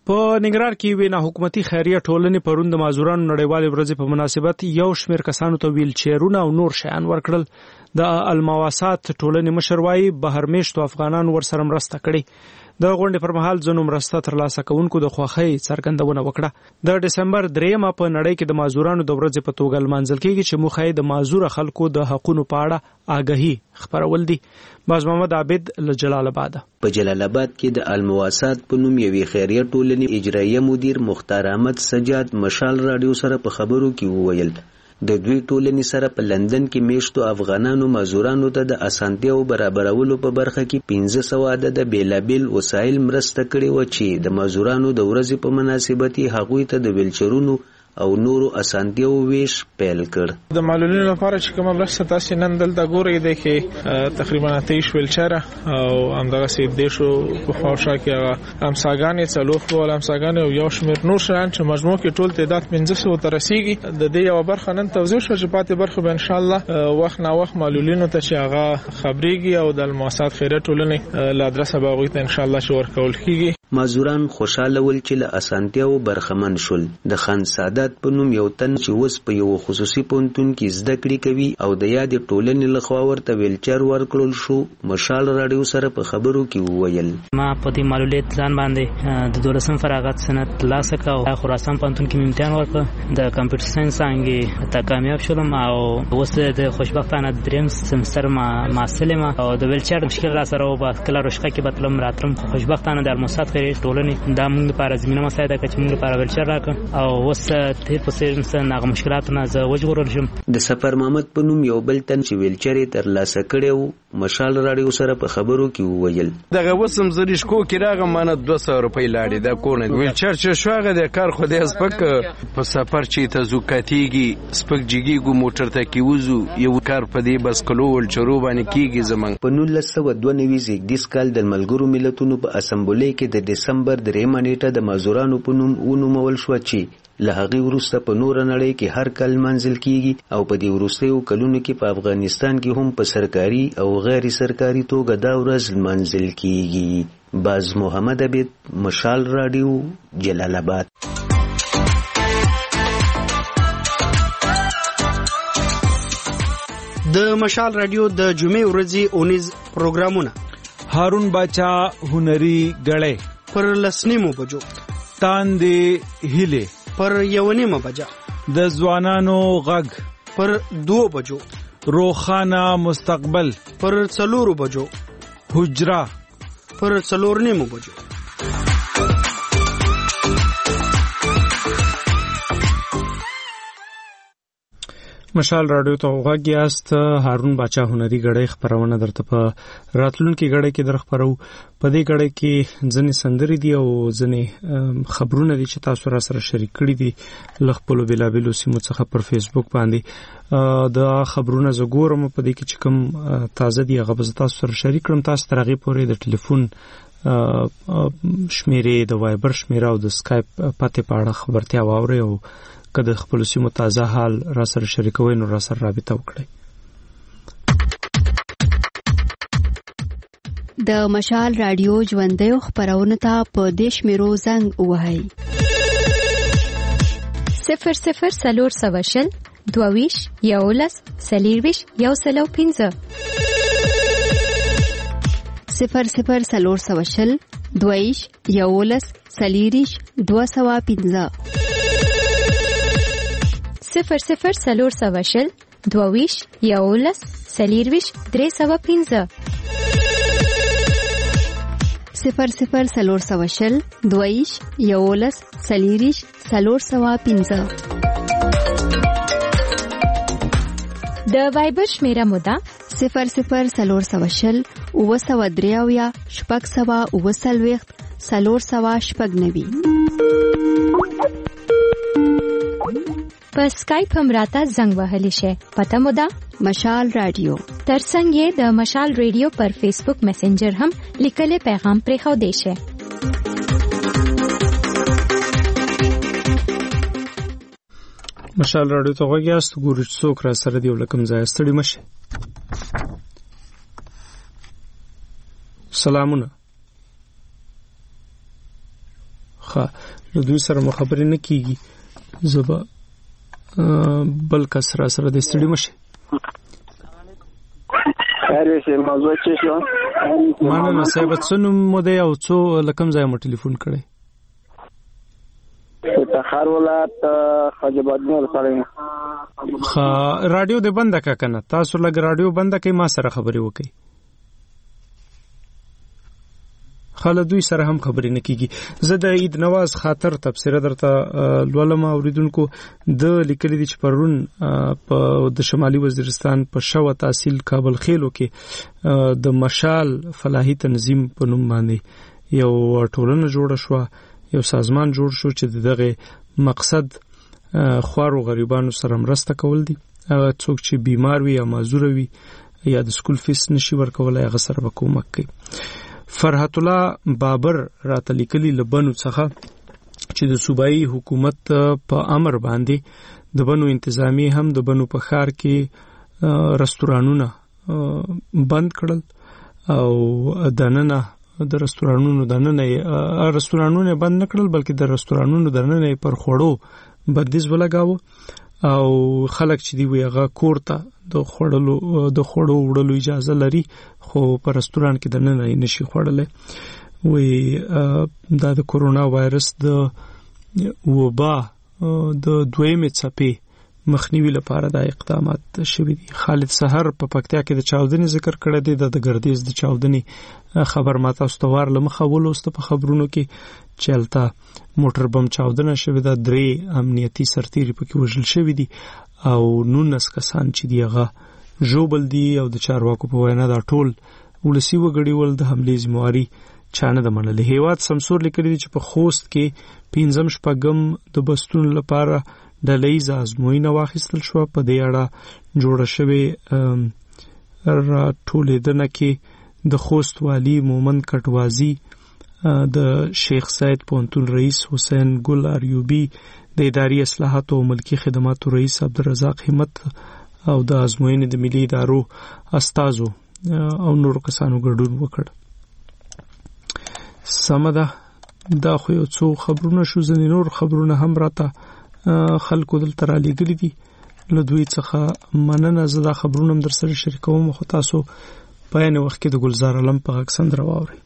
په ننګرهار کې وینا حکومتي خیریه ټولنې پرون د مازورانو نړیوالې ورځې په مناسبت یو شمېر کسانو ته ویل چیرونه او نور شیان ورکړل. د المواسات ټولنې مشر وایي بهرمیشتو افغانان ورسره مرسته کړې. د غونډې پر مهال ځینو مرسته ترلاسه کوونکو د خوښۍ څرګندونه وکړه. د ډسمبر 3 په نړۍ کې د مازورانو د ورځې په توګه لمانځل کېږي چې موخه یې د مازور خلکو د حقوقو په اړه آگاهي خپرول دي. باز محمد عابد له جلال آباد. په جلال آباد کې د المواسات په نوم یوې خیریه ټولنې اجرایي مدیر مختار احمد سجاد مشال رادیو سره په خبرو کې وویل د دوی ټولنې سره په لندن کې میشتو افغانانو مازورانو ته د اسانتیاو برابرولو په برخه کې 1500 عدد بیلابیل وسایل مرسته کړي و چې د مازورانو د ورځې په مناسبت هغوی ته د ویلچرونو او نورو اسانتیاو ویش پیل کړ. د معلولینو لپاره چې کومه مرسته تاسو نن دلته ګورئ د کې تقریبا 23 ویلچر او همدغه سي دیشو په خواشه کې امساګانې څلوخ ول امساګانې او یو شمېر نور شیان چې مجموع کې ټول تعداد 1500 ته رسیدي. د دې یو برخه نن توضیح شو چې پاتې برخه به ان شاء الله وخت نا وخت معلولینو ته چې هغه خبريږي او د المؤسسات خیریه ټولنې له ادرسه باغوي ته ان شاء الله شور کول کیږي. مازوران خوشاله ول چې له اسانتیاو برخمن شول. د خان سعادت په نوم یو تن چې وس په یو خصوصي پونتون کې زده کړې کوي او د یادې ټولنې لخوا ورته ویلچر ورکړل شو. مشال رادیو سره په خبرو کې وویل ما په دې معلولیت ځان باندې د 12 فراغت سند ترلاسه کړ او خراسان پونتون کې امتحان ورکړ. د کمپیوټر ساينس څنګه ته کامیاب شوم او اوس د خوشبختانه دریم سمستر ما محصل ما او د ویلچر مشکل را سره او با کله روشقه کې بتلم راترم خوشبختانه در مصاد ټولنې دا موږ لپاره زمينه مساعده کوي چې موږ لپاره ویلچر راکړ او اوس ته په څیر نه مشکلات نه زه وجغورل شم. د سفر محمد په نوم یو بل تن چې ویلچر ترلاسه کړو مشال رادیو سره په خبرو کې وویل دغه وسم زریش کو کې راغه مانه 200 روپۍ لاړې دا کونه ویلچر چې شوغه د کار خو دې سپک په سفر چې ته زوکاتيږي سپک جګيګو موټر ته کیوزو یو کار په دې بس کلو ولچرو باندې کیږي زمنګ. په 1992 د کال د ملګرو ملتونو په اسمبلی کې د دسمبر 3 نیټه د مازورانو په نوم ونومول شو چې له هغې وروسته په نور نړۍ کې هر کال منځل کیږي او په دې وروستیو کلونو کې په افغانستان کې هم په سرکاري او غیر سرکاري توګه دا ورځ منځل کیږي. باز محمد عبید مشال رادیو جلال آباد. د مشال رادیو د جمعې ورځې اونیز پروګرامونه هارون باچا هنري غړې پر لسنیمو بجو تاندې هیله پر 1:30 بجا د ځوانانو غږ پر 2 بجو روخانه مستقبل پر 4 بجو حجرا پر 4:30 بجو. مشال رادیو ته غوږ یاست. هارون باچا هنري غړې خبرونه درته په راتلونکي غړې کې در خبرو. په دې غړې کې ځنې سندري دي او ځنې خبرونه دي چې تاسو را سره شریک کړي دي لخپلو بلابلو سیمو څخه پر فیسبوک باندې. دا خبرونه زګورم په دې کې چې کوم تازه دي هغه به تاسو سره شریک کړم. تاسو ترغه پورې د ټلیفون شمیرې د وایبر شمیره او د سکایپ پته پاړه خبرتیا واوري او کله خپل سیمو تازه حال را سره شریکوي نو را سره رابطه وکړئ. د مشال رادیو ژوندۍ خبرونه ته په دیش میرو زنګ وهاي 00 سلور سواشل دوویش یولس سلیرویش یوسلو 00 سلور سواشل دوویش یولس سلیریش 215 00 سلور سواشل دوویش یولس سلیرویش 315 00 سلور سواشل دوویش یولس سلیریش 315 د وایبر شمیره مودا 00 سلور سواشل اوسودریاویا شپږ سوا اوسلويخت سلور سوا شپږ نوي. په سکایپ هم راته زنګ وهلی شي. پته مو ده مشال رادیو. ترڅنګ یې د مشال رادیو پر فیسبوک میسنجر هم لیکلي پیغام پرې خو دی شي. مشال رادیو ته غوږیاست. ګورئ څوک را سره دی ولکم ځای ستړي مشه. سلامونه. له دوی سره خبرې نه کیږي. زبا بل کس را سره د ستړي مشه خیره شه موضوع څه شو؟ مانه صاحب څنو مو دی او څو لکم ځای مو ټلیفون کړی؟ تخار ولایت خجباد نور سره. رادیو دې بند کا کنه تاسو لګ رادیو بند کړئ ما سره خبرې وکړئ. خاله دوی سره هم خبرې نه کیږي. زه د عید نواز خاطر تبصره درته لولم اوریدونکو د لیکلي دي چې پرون په د شمالي وزیرستان په شوه تحصیل کابل خېلو کې د مشال فلاحي تنظیم په نوم باندې یو ټولنه جوړه شو، یو سازمان جوړ شو چې دغه مقصد خوارو غریبانو سره مرسته کول دي. څوک چې بیمار وي یا معذور وي یا د سکول فیس نشي ورکولای هغه سره کومک کوي. فرحت الله بابر راته لیکلي لبنو څخه چې د صوبایي حکومت په امر باندې د بنو انتظامی هم د بنو په ښار کې رستورانونه بند کړل او دننه د رستورانونو بند نه کړل بلکې د رستورانونو دننه پر خوړو بندیز ولګاوه او خلک چې دی ویغه کورته د خوړو وړلو اجازه لري خو په رستوران کې دننه نشي خوړلای. وی دا د کورونا وایرس د وبا د دویمه څپې مخنیوي لپاره د اقدامات شوي دي. خالد سحر په پکتیا کې د چاودنې ذکر کړی دی. د ګردیز د چاودنې خبر ماته استوار لمخه ولوسته په خبرونو کې چلتا موټر بم چاودنه شوې ده. 3 امنیتي سرتیري پکې وژل شوي دي او 19 کسان چې دیغه جوبل دي او د چارواکو په وینا دا ټول ولسی وګړي ول د حملې ذمہواری چانه د منل. هیواد سمسور لیکلي چې په خوست کې 15 شپږم د بستون لپاره ډله‌ییزه ازموینه واخیستل شو. په دې اړه جوړه شوې راټولېدنه کې د خوست والی مومن کټوازی، د شیخ سید پونتون رئیس حسین ګل اریوبی، د اداري اصلاحات او ملکی خدماتو رئیس عبدالرزاق همت او د ازموینې د ملي ادارو استازو او نور کسانو ګډون وکړ. سمده دا خو یو څو خبرونه شو. ځینې نور خبرونه هم راته خلکو دلته را لېږلي دي. له دوی څخه مننه. زه دا خبرونه هم در سره شریکوم خو تاسو په عین وخت کې د ګلزار علم په غږ سندره واورئ.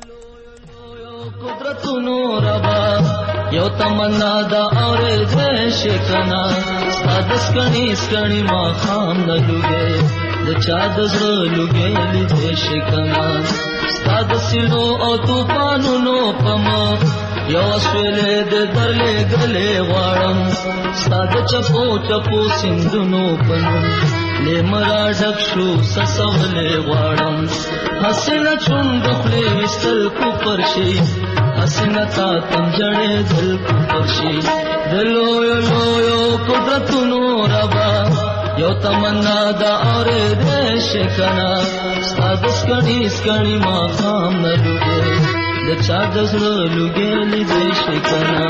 قدرتونو ربا یو تمنا دا اورې شکنا سادس کني ما خام نه لګي د چا د زړه لګي دې شکنا سادسینو او طوفانونو پما یو سویلې د درلې غلې غواړم ساد چپو سندونو پنو لیمرا ډک شو سسولې غواړم حسنه چون دخلې وستل کو پرشي حسنه تا تنجړې دل کو پرشي دلو یو قدرتونو ربا یو تمنا دا اورې دې شکنا سادس کني ما خام نه لګي د چا د زړه لګي دې شکنا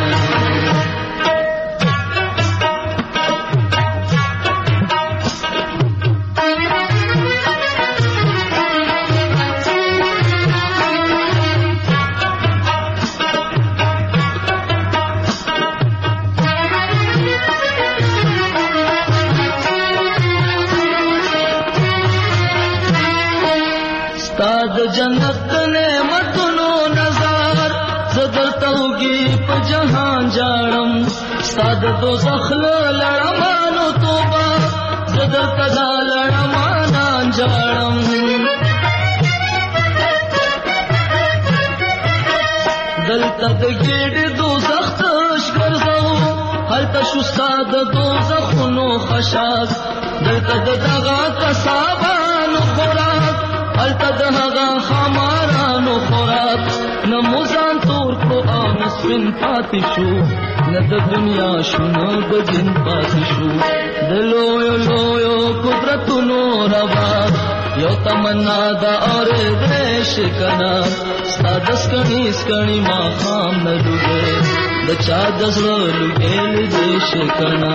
جنت نعمتونو نظر زدر توگی په جهان جاړم ستاد دوزخ لړمانو توبه زدر کدا لړمان جاړم دلته د ګډ دوزخ تش ګرځو هلته شو ستاد دوزخونو خشاک دلته دغه کسابانو خوراک هلته دغه خمارانو خوراک نموزان تور کو آنسوین پاتی شو نه د دنیا شو نه د دین پاتی شو دلویو قدرتونو روا یو تمنا دا اور دیش کنا سادس کنی ما خام نه لګي د چا د زړه لګي دیش کنا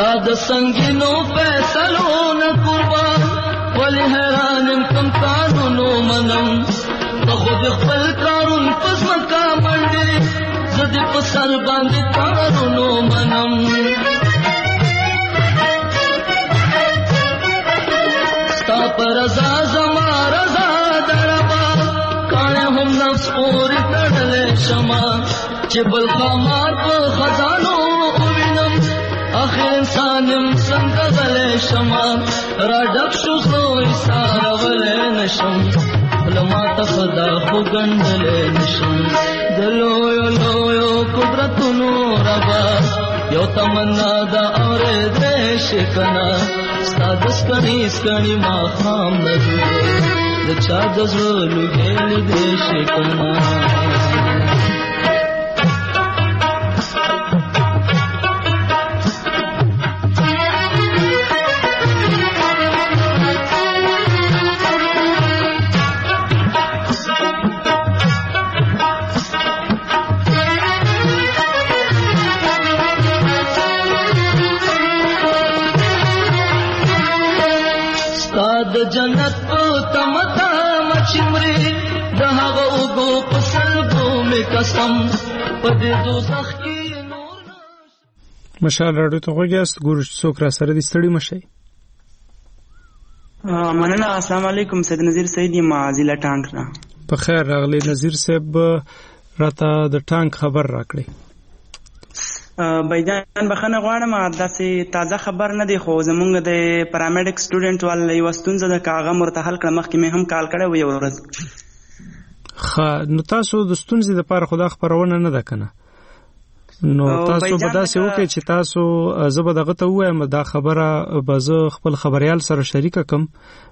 ستاد سنگینو فیصلو نقربان ولی حیرانم کم قانونو منم خود خپل کارون پس مکا منډي زد په سر باندې کارونو منم ستا پر رضا زما رضا دربا کانه هم نفس پوری کړل شما چې بل خمار په خزانو وینم اخر انسانم څنګه غلې شما را ډک شو خو ساره ولې نشم لما تخدا خو ګندلې نشم دلویو لویو قدرتونو ربا یو تمنا دا اورې دې شکنا ستاد سکړی ما خام نه د چا د زړه لګې دې شکنا جنت تمتا مچمري دهغه وګو پسلګو می قسم پد دوزخ کی نور مشال راډیو ته وګیاست ګورش څوک را سره دي ستړي مشي مننه السلام علیکم سید نذیر سید ما ضلع ټانک را په خیر راغلی نذیر صاحب راته د ټانک خبر راکړي بایجان بخنه غواړم داسې تازه خبر نه دی خو زمونږ د پرامډیک سټوډنټ ول یو ستونزه د کاغه مرتحل کړه مخکې مې هم کال کړه و یو ورځ نو تاسو د ستونزې لپاره خدا خبرونه نه ده کنه نو تاسو به داسې وکړئ چې تاسو زه به دغه ته ووایم دا خبره به زه خپل خبريال سره شریکه کم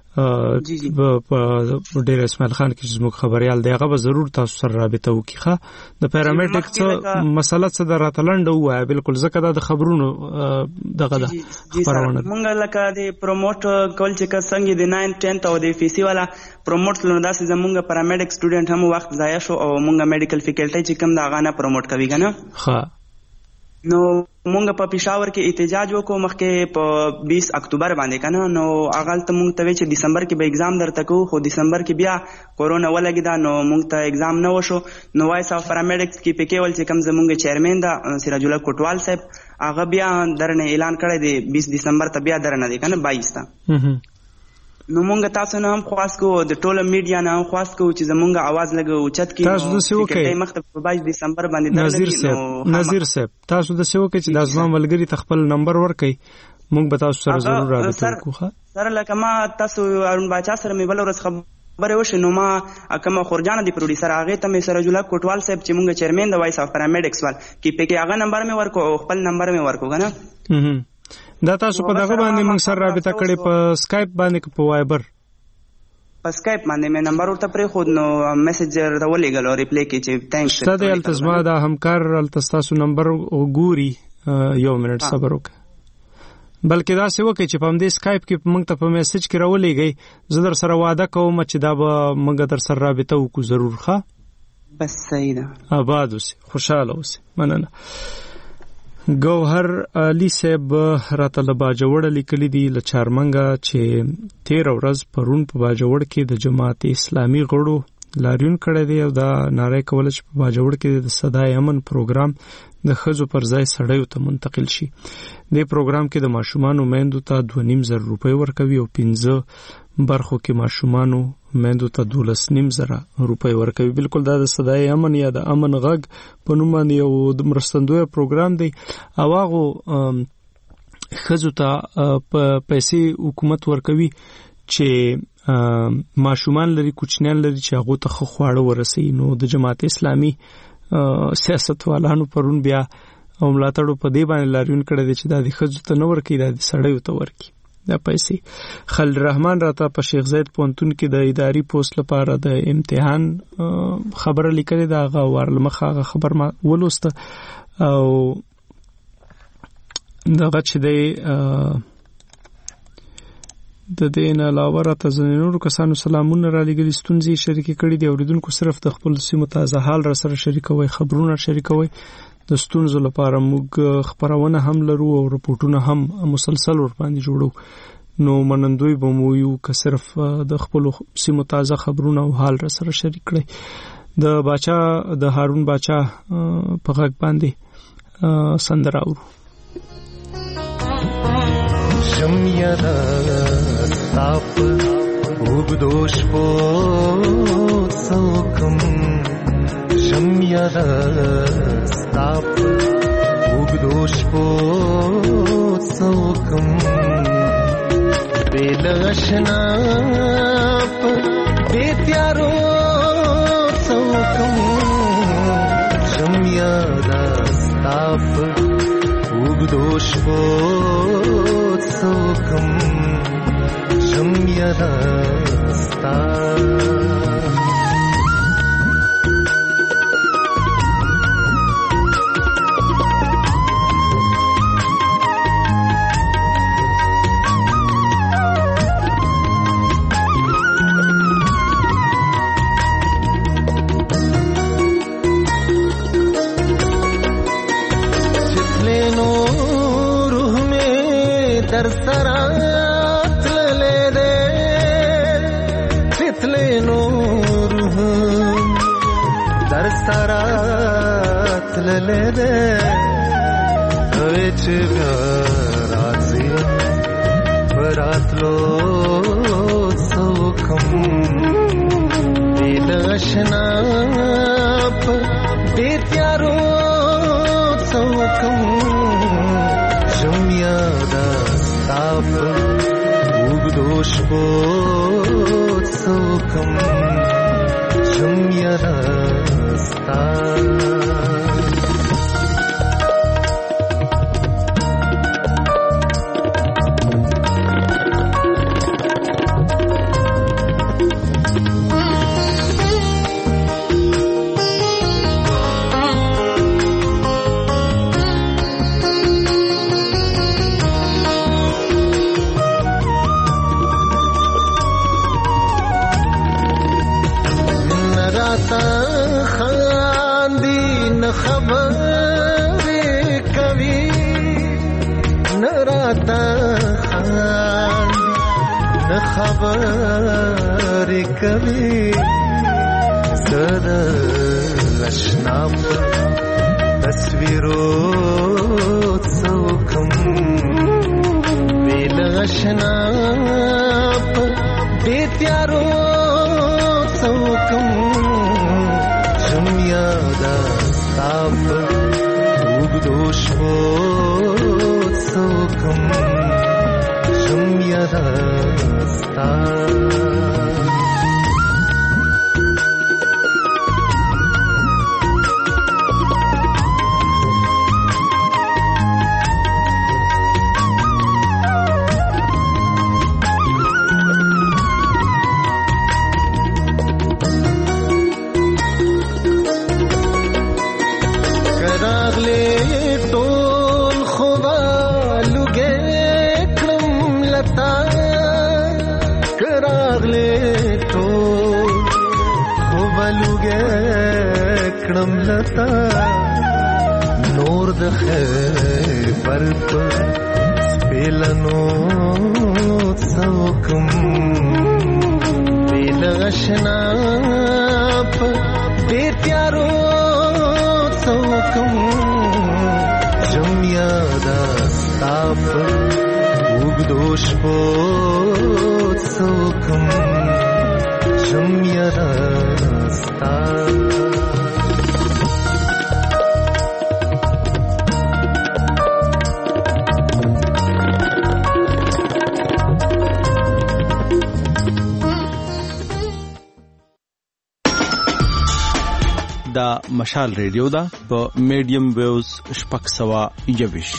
په ډیر اسماعیل خان کې زموږ خبريال دی هغه به ضرور تاسو سره رابطه وکړي ښه د پیرامیډیک څه مسله څه د راتلند وای بالکل ځکه دا د خبرونو دغه د خبرونه مونږ لکه د پروموټ کول چې څنګه د 9 10 او د فیسي والا پروموټ لنو داسې زمونږ پیرامیډیک سټوډنټ هم وخت ضایع شو او مونږ میډیکل فیکلټی چې کوم دا غانه پروموټ کوي کنه ښه نو مونږ په پېښور کې احتجاج وکړو مخکې په 20 اکتوبر باندې کنه نو اغل ته مونږ ته چې دسمبر کې به exam درته کوو خو دسمبر کې بیا کورونا ولګیدا نو مونږ ته exam نه وشو نو وایس اف پیرامیډکس کې پکې ول چې کم زمونږ چیرمن دا سراج الله کوټوال صاحب هغه بیا درنه اعلان کړی دی 20 دسمبر ته بیا درنه دی کنه 22 تا نو مونږ تاسو نه هم خواست کو د ټوله میډیا نه هم خواست کو چې زمونږ आवाज لګو چت کې تاسو د سیو کې مخته په 22 دسمبر باندې نظیر صاحب تاسو د سیو کې چې د ازمان ولګری تخپل نمبر ورکړي مونږ به تاسو سره ضرور رابطه وکړو سره لکه ما تاسو ارون باچا سره مې بل ورځ خبره وشي نو ما کوم خورجان دی پروډوسر هغه ته مې سراج الله کوټوال صاحب چې مونږ چیرمن د وایس اف پیرامیډکس وال کې پکې هغه نمبر مې ورکو او خپل نمبر مې ورکو کنه دا تاسو په دغه باندې مونږ سره رابطه کړې په اسکایپ باندې په وایبر په اسکایپ باندې مې نمبر ورته پرې خود نو میسج راولېګل او ریپلی کې چې تانکس ستاسو التزما دا همکار التستاسو نمبر وګوري یو منټ صبر وکړه بلکې دا څه وکړي چې په دې اسکایپ کې موږ ته په میسج کې راولېږي زه در سره وعده کوم چې دا به موږ در سره رابطه وکړو ضرور ښه بس صحیح ده آباد اوسئ خوشاله اوسئ مننه گوهر علي صاحب راته له باجوړ لیکلي دي له چارمنګه چې 13 ورځ پرون په باجوړ کې د جماعت اسلامي غړو لاریون کړی دی او دا ناره کوله چې په باجوړ کې د صدای امن پروګرام د خزو پر ځای سړیو ته منتقل شي د پروګرام کې د ماشومانو میندو ته 2.5 روپۍ ورکوي او 15 برخو کې ماشومانو میندو ته 12.5 روپۍ ورکوي بالکل دا د صدای امن یا د امن غږ په نوم باندې یو د مرستندوی پروګرام دی او هغه خزو ته پیسې حکومت ورکوي چې ماشومان لري کوچنیان لري چې هغه ته خواړه ورسي نو د جماعت اسلامي سیاستوالانو پرون بیا ملاتړو په دی باندې لاریون کړی دی چې دا د خزو ته نه ورکي دا د سړیو ته ورکي دا پیسې خلد رحمان راته په شیخ زید پونتون کې د اداري پوسټ لپاره د امتحان خبره لیکلې دا غا ورلمخه خبر ما ولوسته او دغه چې د دین علاوه راته نور کسانو سلامونه را لګل ستونزې شریک کړي دي اوریدونکو صرف د خپل سیمه تازه حال را سره شریکوي خبرونه شریکوي د ستونزو لپاره موږ خبرونه هم لرو او رپورټونه هم مسلسل ور باندې جوړو. نو منندوی به مو یو که صرف د خپل سیمو تازه خبرونه او حال را سره شریک کړئ. د باچا د هارون باچا په غږ باندې سندره اورو. شمیدا ستاپ وګدوش په څوکم شمیدا ستاپ وګدوش په څوکم بیلشنا په بیتیارو څوکم شمیدا ستاپ وګدوش په څوکم شمیدا ستاپ درسرات للے تتلے نور درسرات للے وچ رازی برات لو سوکم بیلشنا بیتیارو سوکم شمیادا ستاپ وګدوش په څوکم شمیادا ستاپ خبر کبھی زدہ لشنا پر تصویروں سوکم بیلشنا پر بیتیاروں سوکم شمیادا ستاپ وګدوش په سوکم شمیادا نور د خیبر پر سپیلنو څوکم بیلشنا په بیتیارو څوکم شمیادا ستاپ وګدوش په څوکم شمیادا ستاپ دا مشال ریډیو دا په میډیم ویوز شپږ سوه یویش.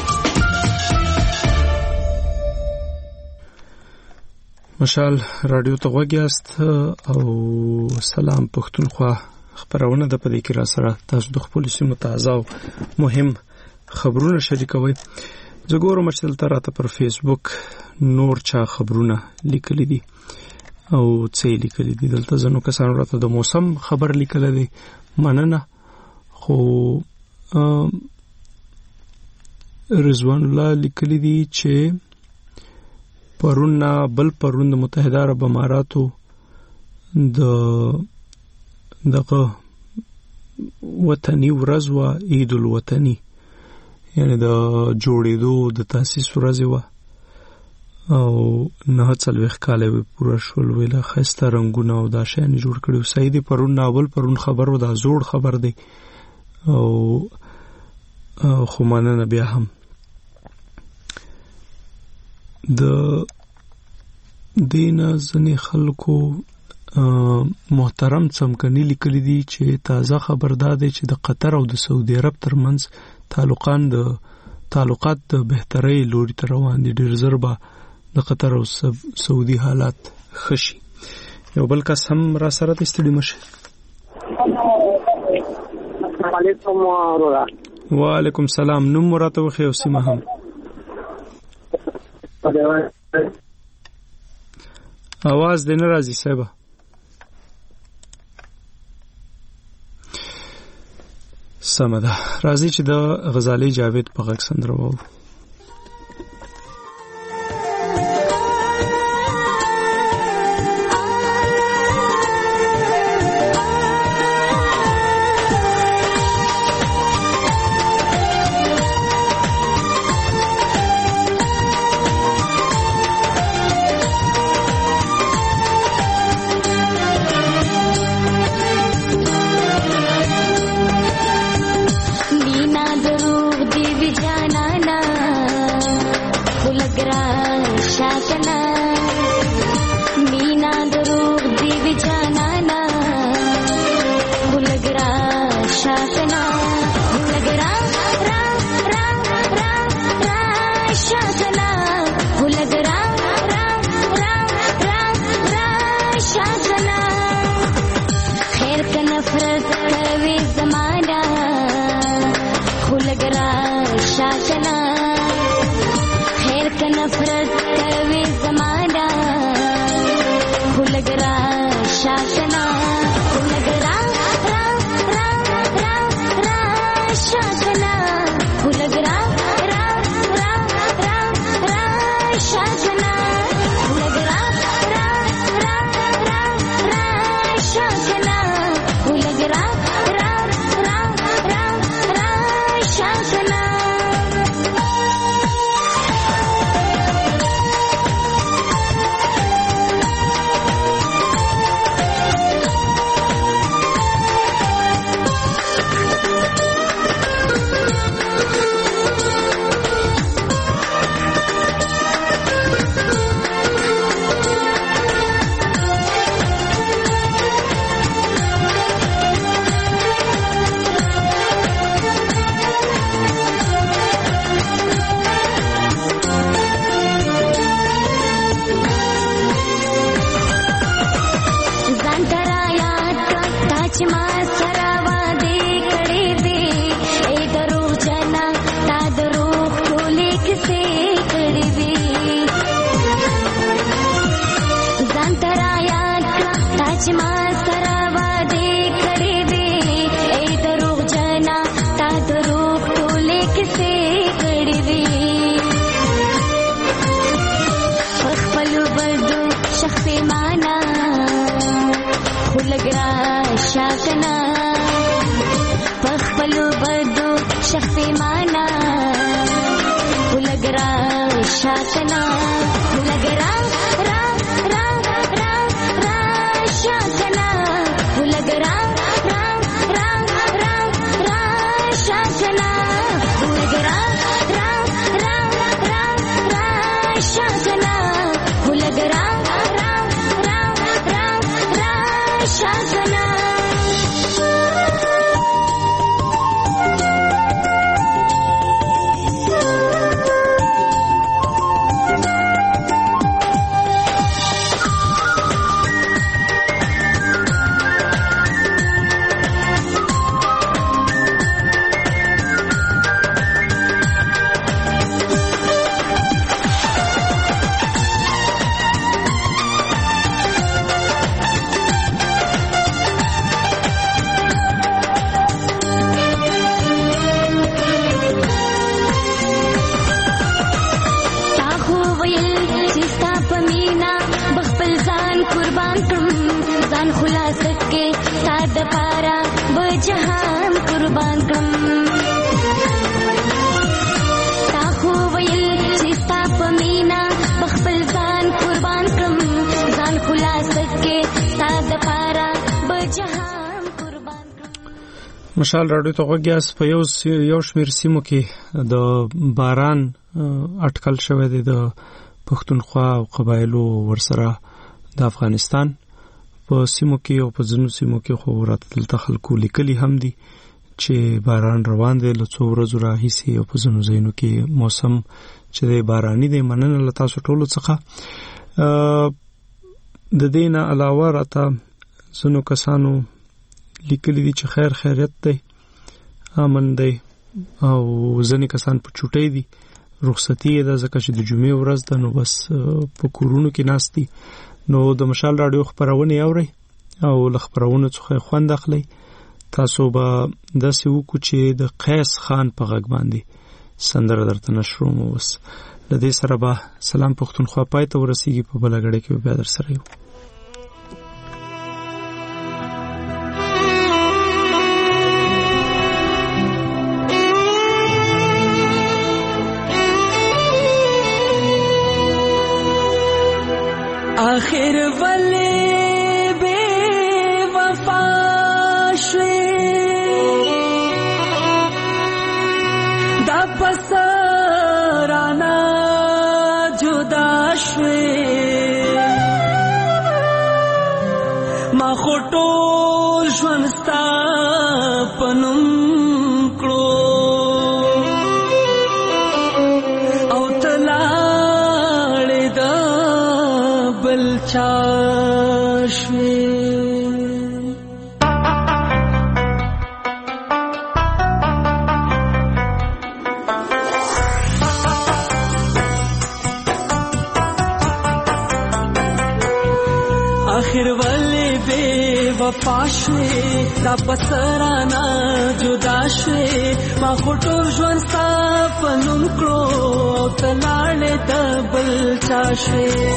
مشال رادیو ته غوږ یاست او سلام پښتونخوا خبرونه د پدې کې را سره تاسو د خپل سیمو تازه او مهم خبرونه شریکوي. زه ګورم چې دلته راته پر فیسبوک نور چا خبرونه لیکلي دي او څه لیکلي دي. دلته ځنو کسانو راته د موسم خبر لیکلی دی، مننه. خو رضوان الله لیکلی دی چې پرون د متحده عرب اماراتو دغه وطني ورځ و عید الوطني یعنی د جوړېدو د تاسیس ورځ و او 49 کال پوره شول ویله خسته رنگونه او دا شان جوړ کړو سید پرون خبر و دا زوړ خبر دی او خو مننه بیا هم د دینه ځنې خلکو محترم څمکني لیکلي دي چې تازه خبر داده چې د قطر او د سعودي عرب ترمنځ تعلقات د بهترۍ لوري ته روان دي. ډېر زر به د قطر او سعودي حالات خشي. یو بل کس هم را سره ستړي مشه. السلام علیکم ورحمه. وعلیکم السلام. نوم مراته وخی او سیمه هم आवाज دینه راځي صاحب. سمده راځي چې د غزالی جاوید په غږ سندره وو. مشال راډیو ته غوږیاس. په یو شمېر سیمو کې د باران اټکل شوی دی د پښتونخوا او قبایلو ورسره د افغانستان په سیمو کې او په ځینو سیمو کې خو راته دلته خلکو لیکلي هم دي چې باران روان دی له څو ورځو راهیسې او په ځینو ځایونو کې موسم چې دی باراني دی. مننه له تاسو ټولو څخه. د دې نه علاوه راته ځینو کسانو لیکلي دي چې خیر خیریت دی، امن دی، او ځینې کسان په چوټۍ دي، رخصتي ده ځکه چې د جمعې ورځ ده، نو بس په کورونو کې ناست دي. نو د مشال راډیو خپرونې اورئ او له خپرونو څخه خوند اخلئ. تاسو به داسې وکړو چې د قیس خان په غږ باندې سندره درته نشروم. اوس له دې سره به سلام پښتونخوا پای ته ورسیږي. په بله غړۍ کې بیا در سره یو. آخر ولی بے وفا شوی دا پسرانا جدا شوی ما خطول ژوندستا پنوم کړو او تلاړې دا بل چا شوی. آخر ولی بے وفا شوی دا پسرانا جدا شوی ما خطول ژوندستا پنوم کړو او تلاړې دا بل چا شوی.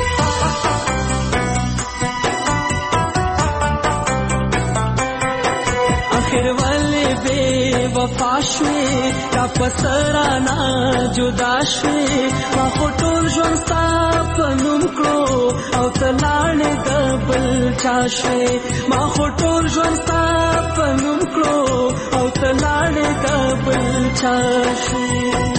آخر ولی بے وفا شوی دا پسرانا جدا شوی ما خطول ژوندستا پنوم کړو او تلاړې دا بل چا شوی. ما خطول ژوندستا پنوم کړو او تلاړې دا بل چا شوی.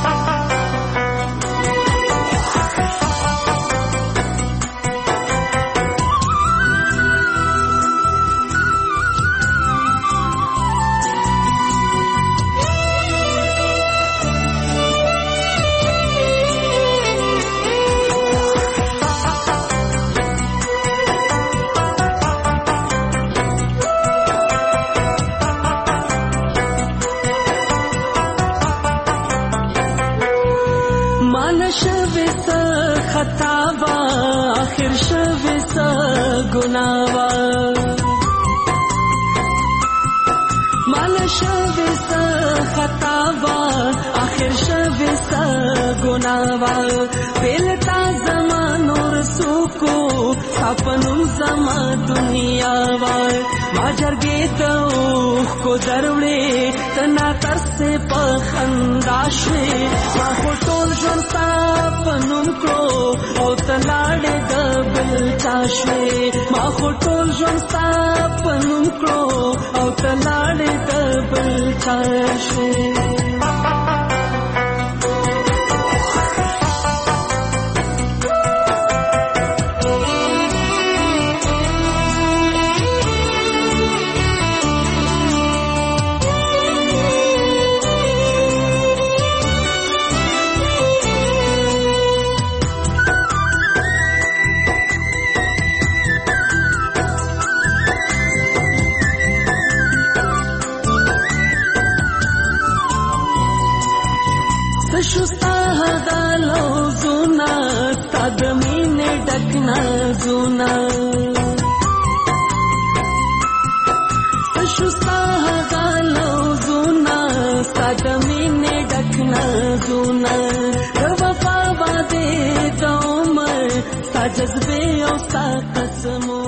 خطاوا آخر شوی سا گناوا مال شوی سا خطاوا آخر شوی سا گناوا پیلتا زمان اور سوکو سپنم زما دنیا وار ما جرگی دوخ کو دروڑے تنا ترس پخندا شوی ما خطول ژوندستا پنوم کړو او تلاړې دا بل چا شوی. ما خطول ژوندستا پنوم کړو او تلاړې دا بل چا شوی. شستا غالو زونا تدمین ډکنا زونا شستا غالو زونا تدمین ډکنا زونا وفا باندې د عمر ستا جذبه او ستا قسمو